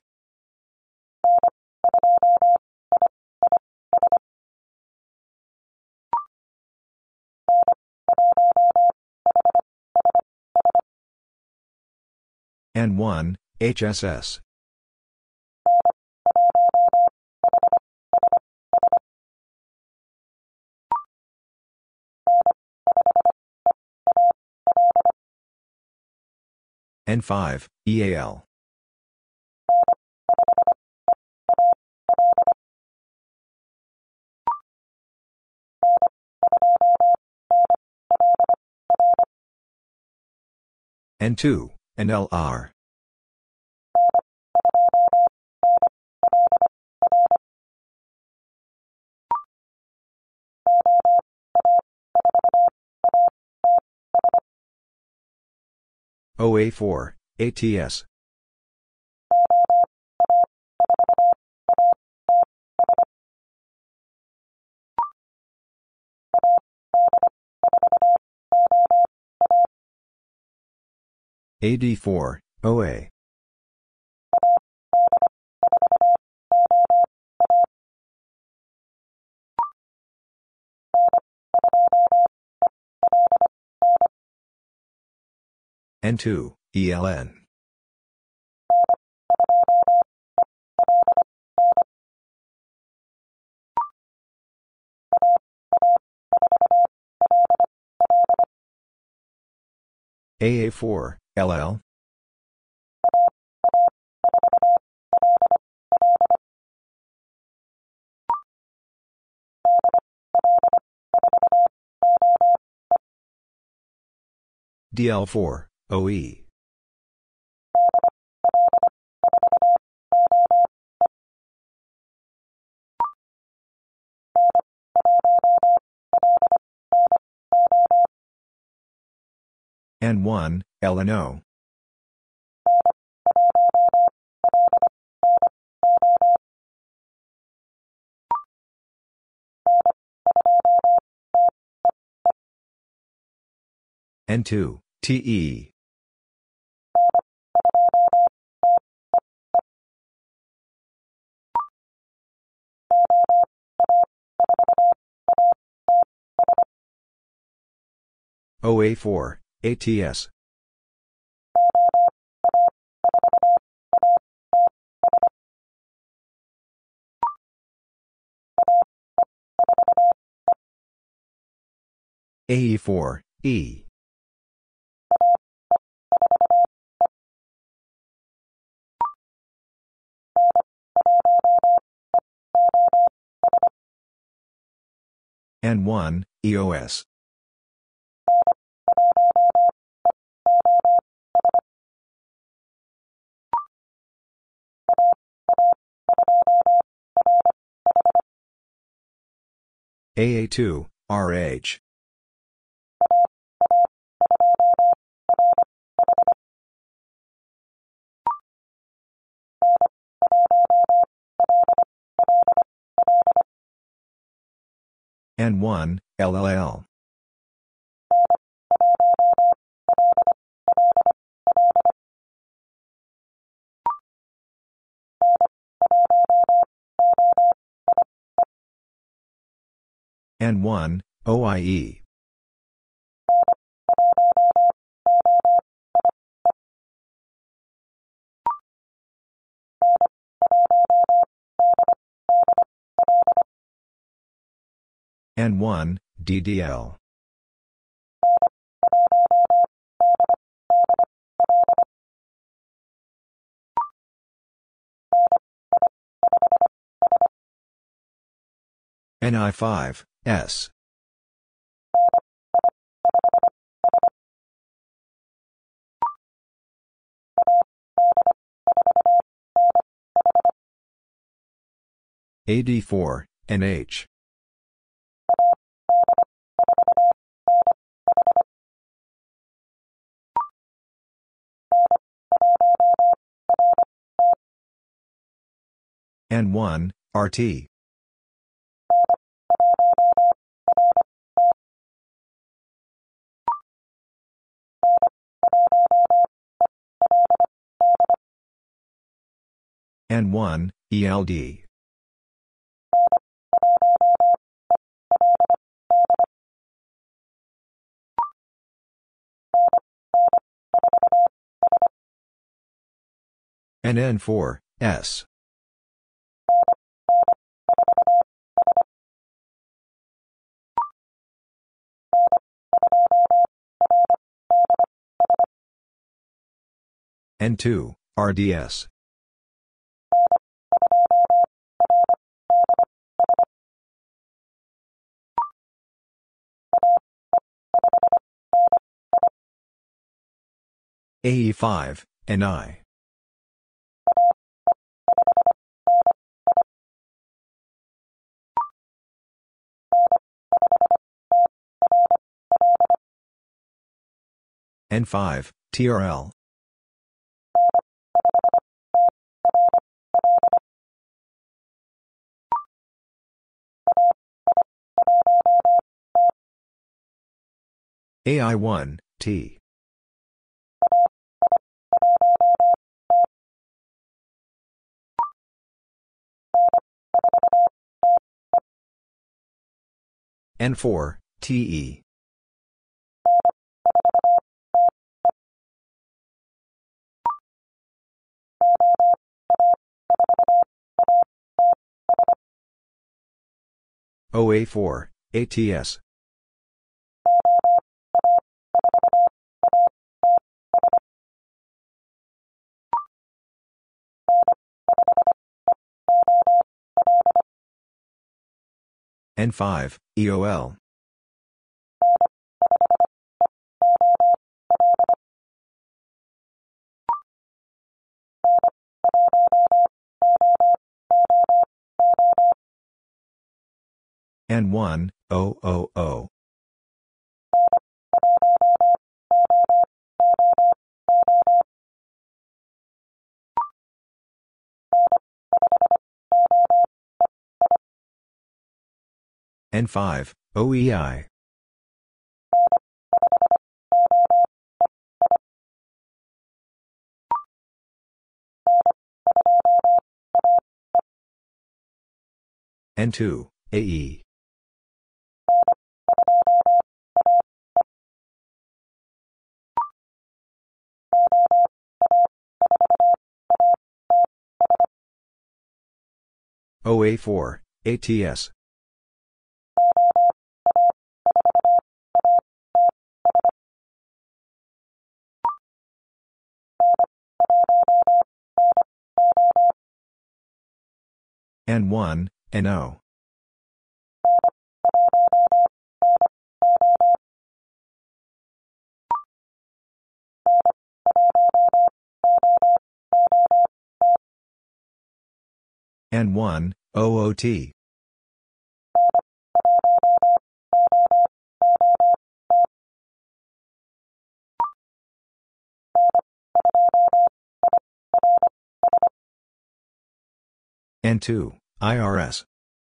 Speaker 1: N one, H S S. N five, E A L. N two, N L R. O A four, A T S. A D four, O A. N two, E L N. A A four, L L. D L four, O E. N one, L N O. N two, T E. O A four, A T S. A E four, E. N one, E O S. A A two, R H. N one, L L L. N one, O I E. N one, D D L. N I five, S. A D four, N H. N one, R T. N one, E L D. N N four, S. N two, R D S. A E five, N I. N five, T R L. A I one, T. N four, T E. O A four, A T S. N five, E O L. N one, O O O. N five, O E I. N two, A E. O A four, A T S. N one, N O. N one, O O T. N two, I R S.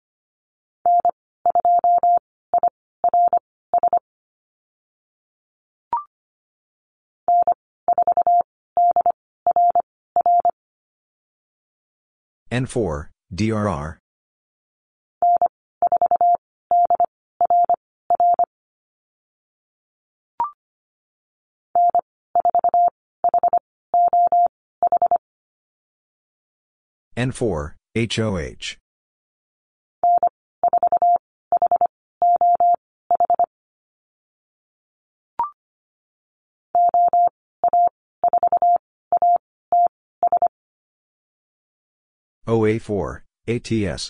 Speaker 1: N four, D R R. N four, H O H. O A four, A T S.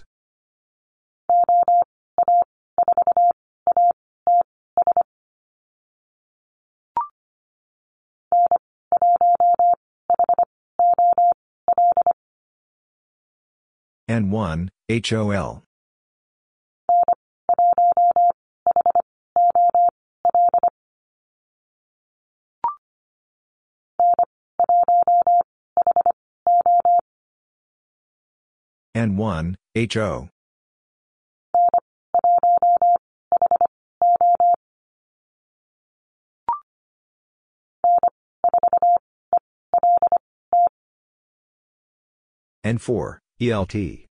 Speaker 1: N one, H O L. N one, H O. N four, E L T.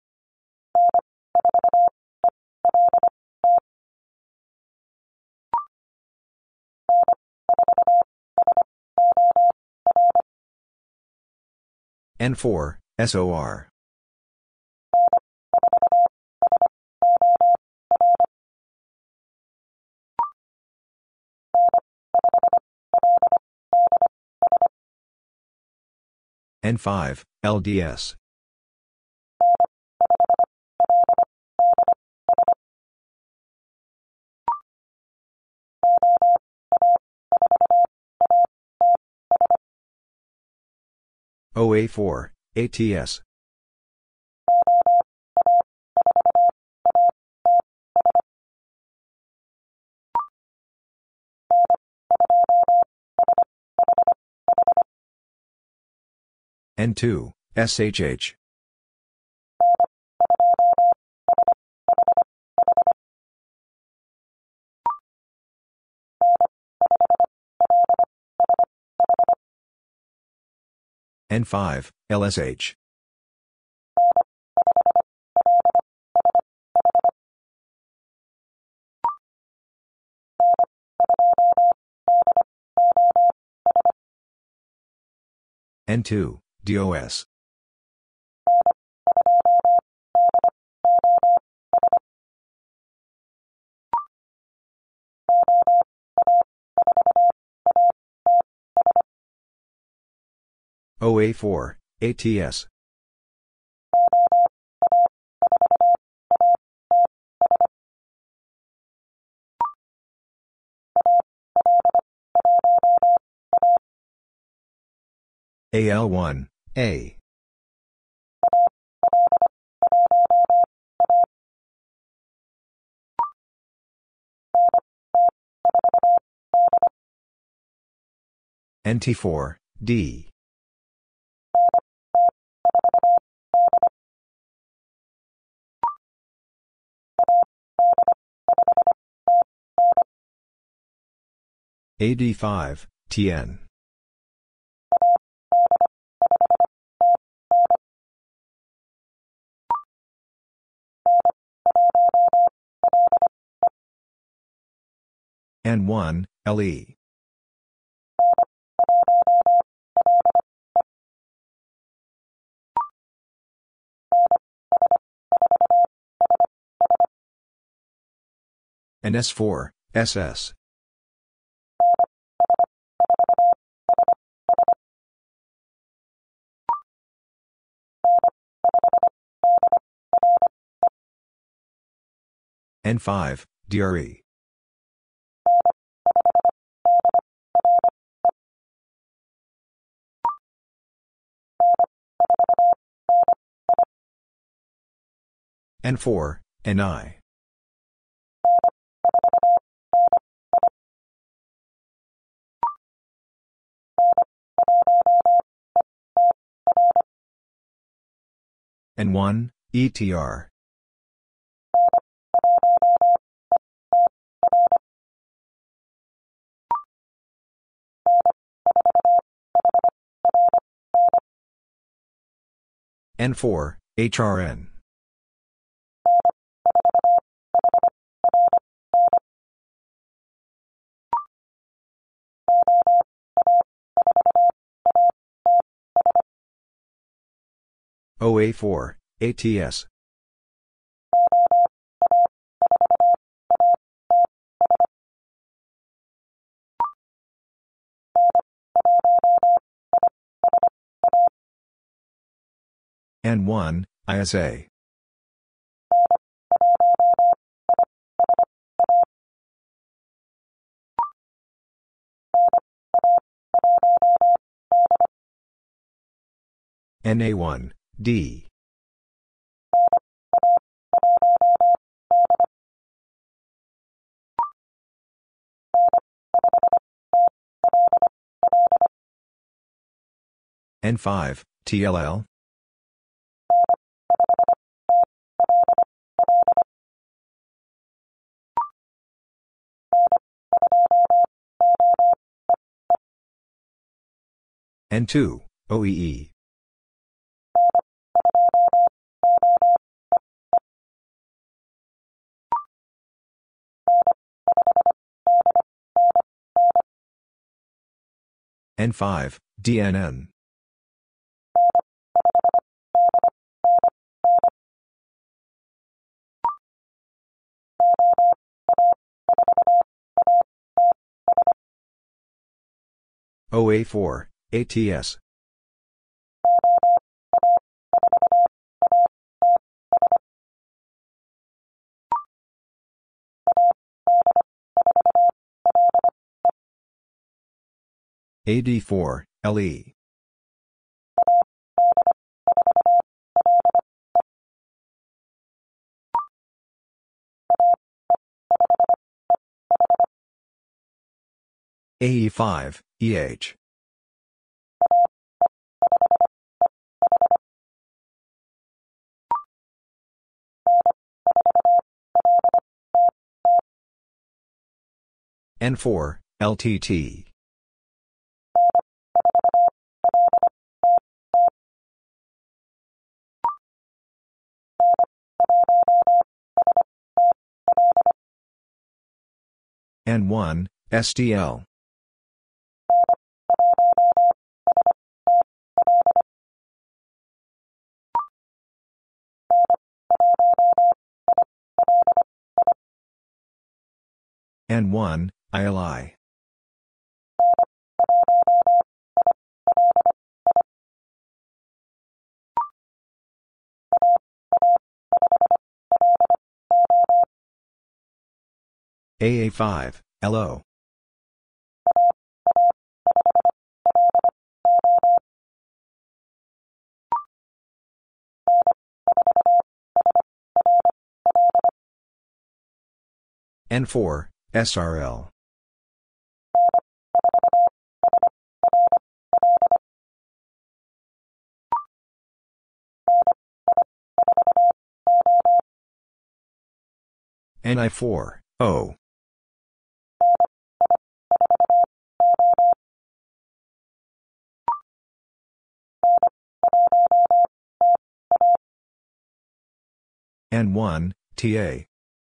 Speaker 1: N four, S O R. N five, L D S. O A four, A T S. N two, S H H. N five, L S H. N two, D O S. O A four, A T S. A L one, A. N T four, D. A D five, T N. N one, L E. And S four, S S. N five, D R E. N four, N I. N one, E T R. N four, H R N. O A four, A T S. N one, I S A. N A one, D. N five, T L L. N two, O E E. N five, D N N. O A four, A T S. A D four, L E. A E five, E H. N four, L T T. N one, S T L. N one, I L I. A A five, L O. N four, S R L. N I four, O. N one, T A.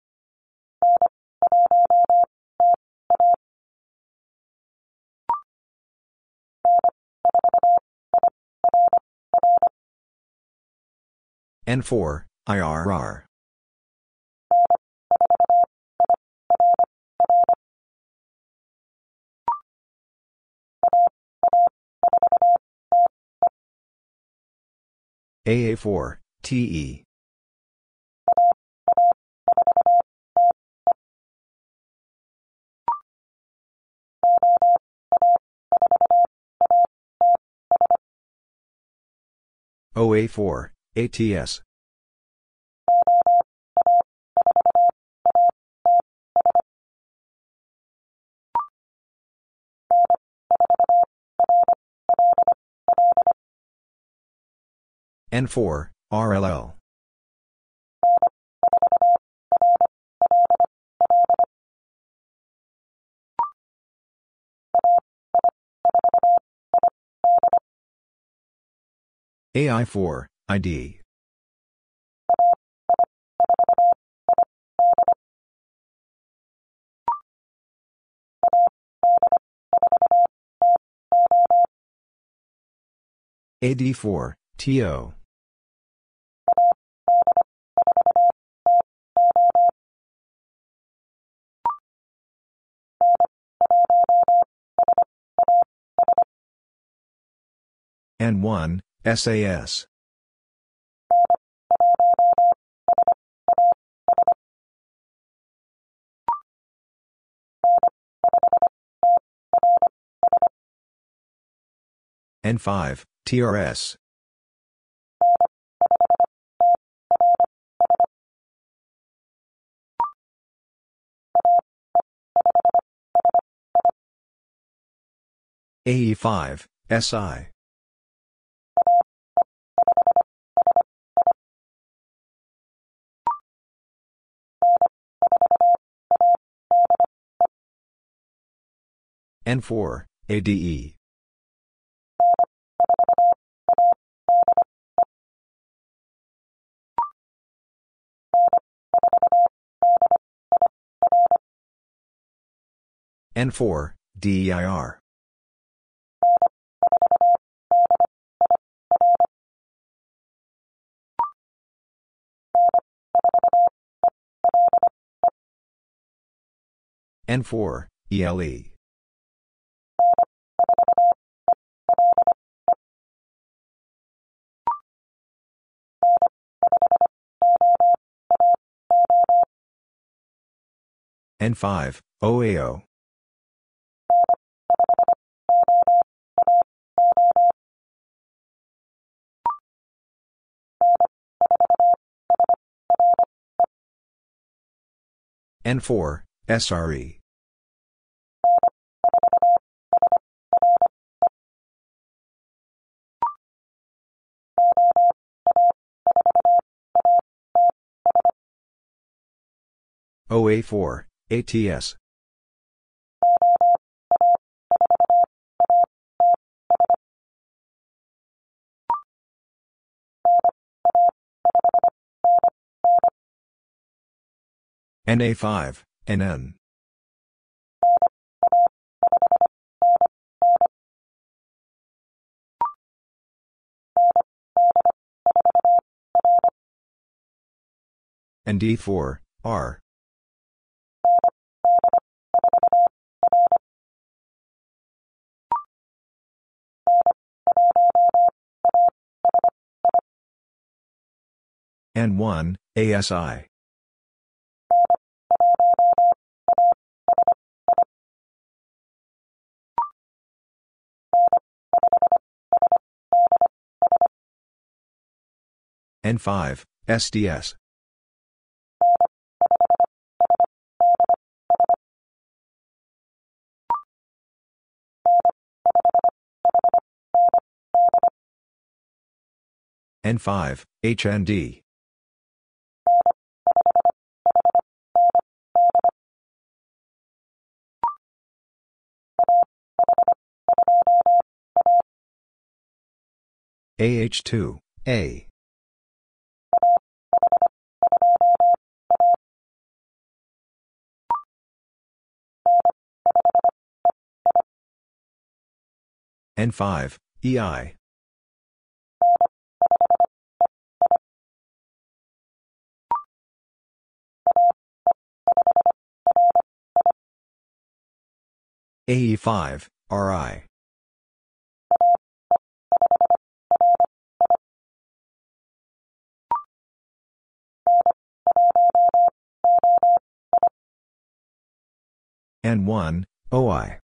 Speaker 1: N four, I R R. A A four, T E. O A four, A T S. N four, R L L. A I four, I D. A D four, T O. N one, S A S. N five, T R S. A E five, S I. N four, A D E. N four, D E I R. N four, E L E. N five, O A O. N four, S R E. O A four, A T S. N A five, N N. N D four, R. N one, A S I. N five, S D S. N five, H N D. A H two, A. N five, E I. A E five, R I. N one, O I.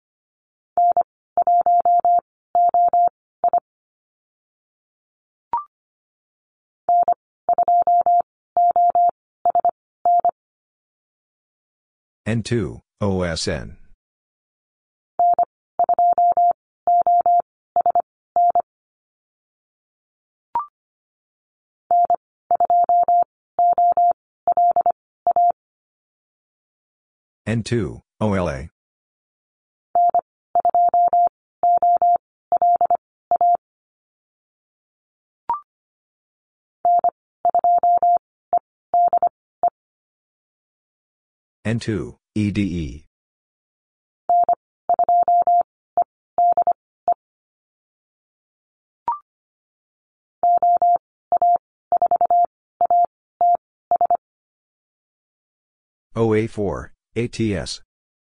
Speaker 1: N two, O S N. N two, O L A. N two, E D E. O A four, A T S.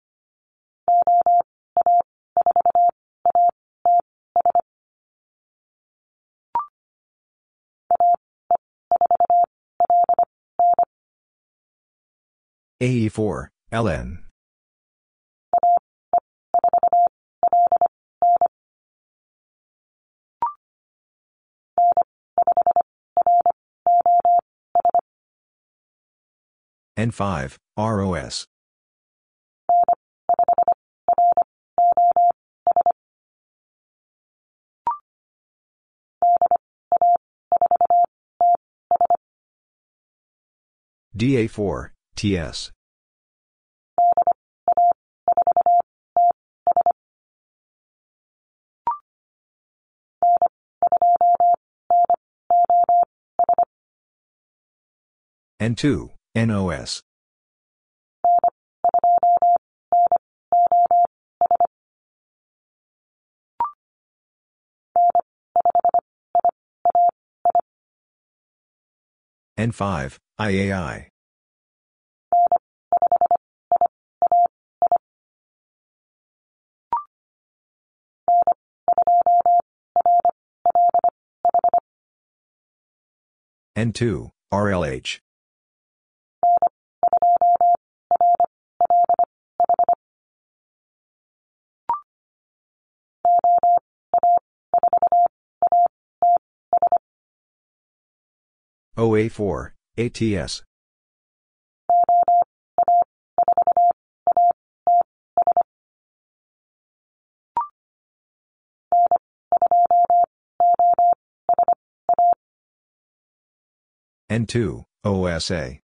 Speaker 1: A E four, L N. N five, R O S. D A four, T S. N two, N O S. N five, I A I. N two, R L H. O A four, A T S. N two, O S A.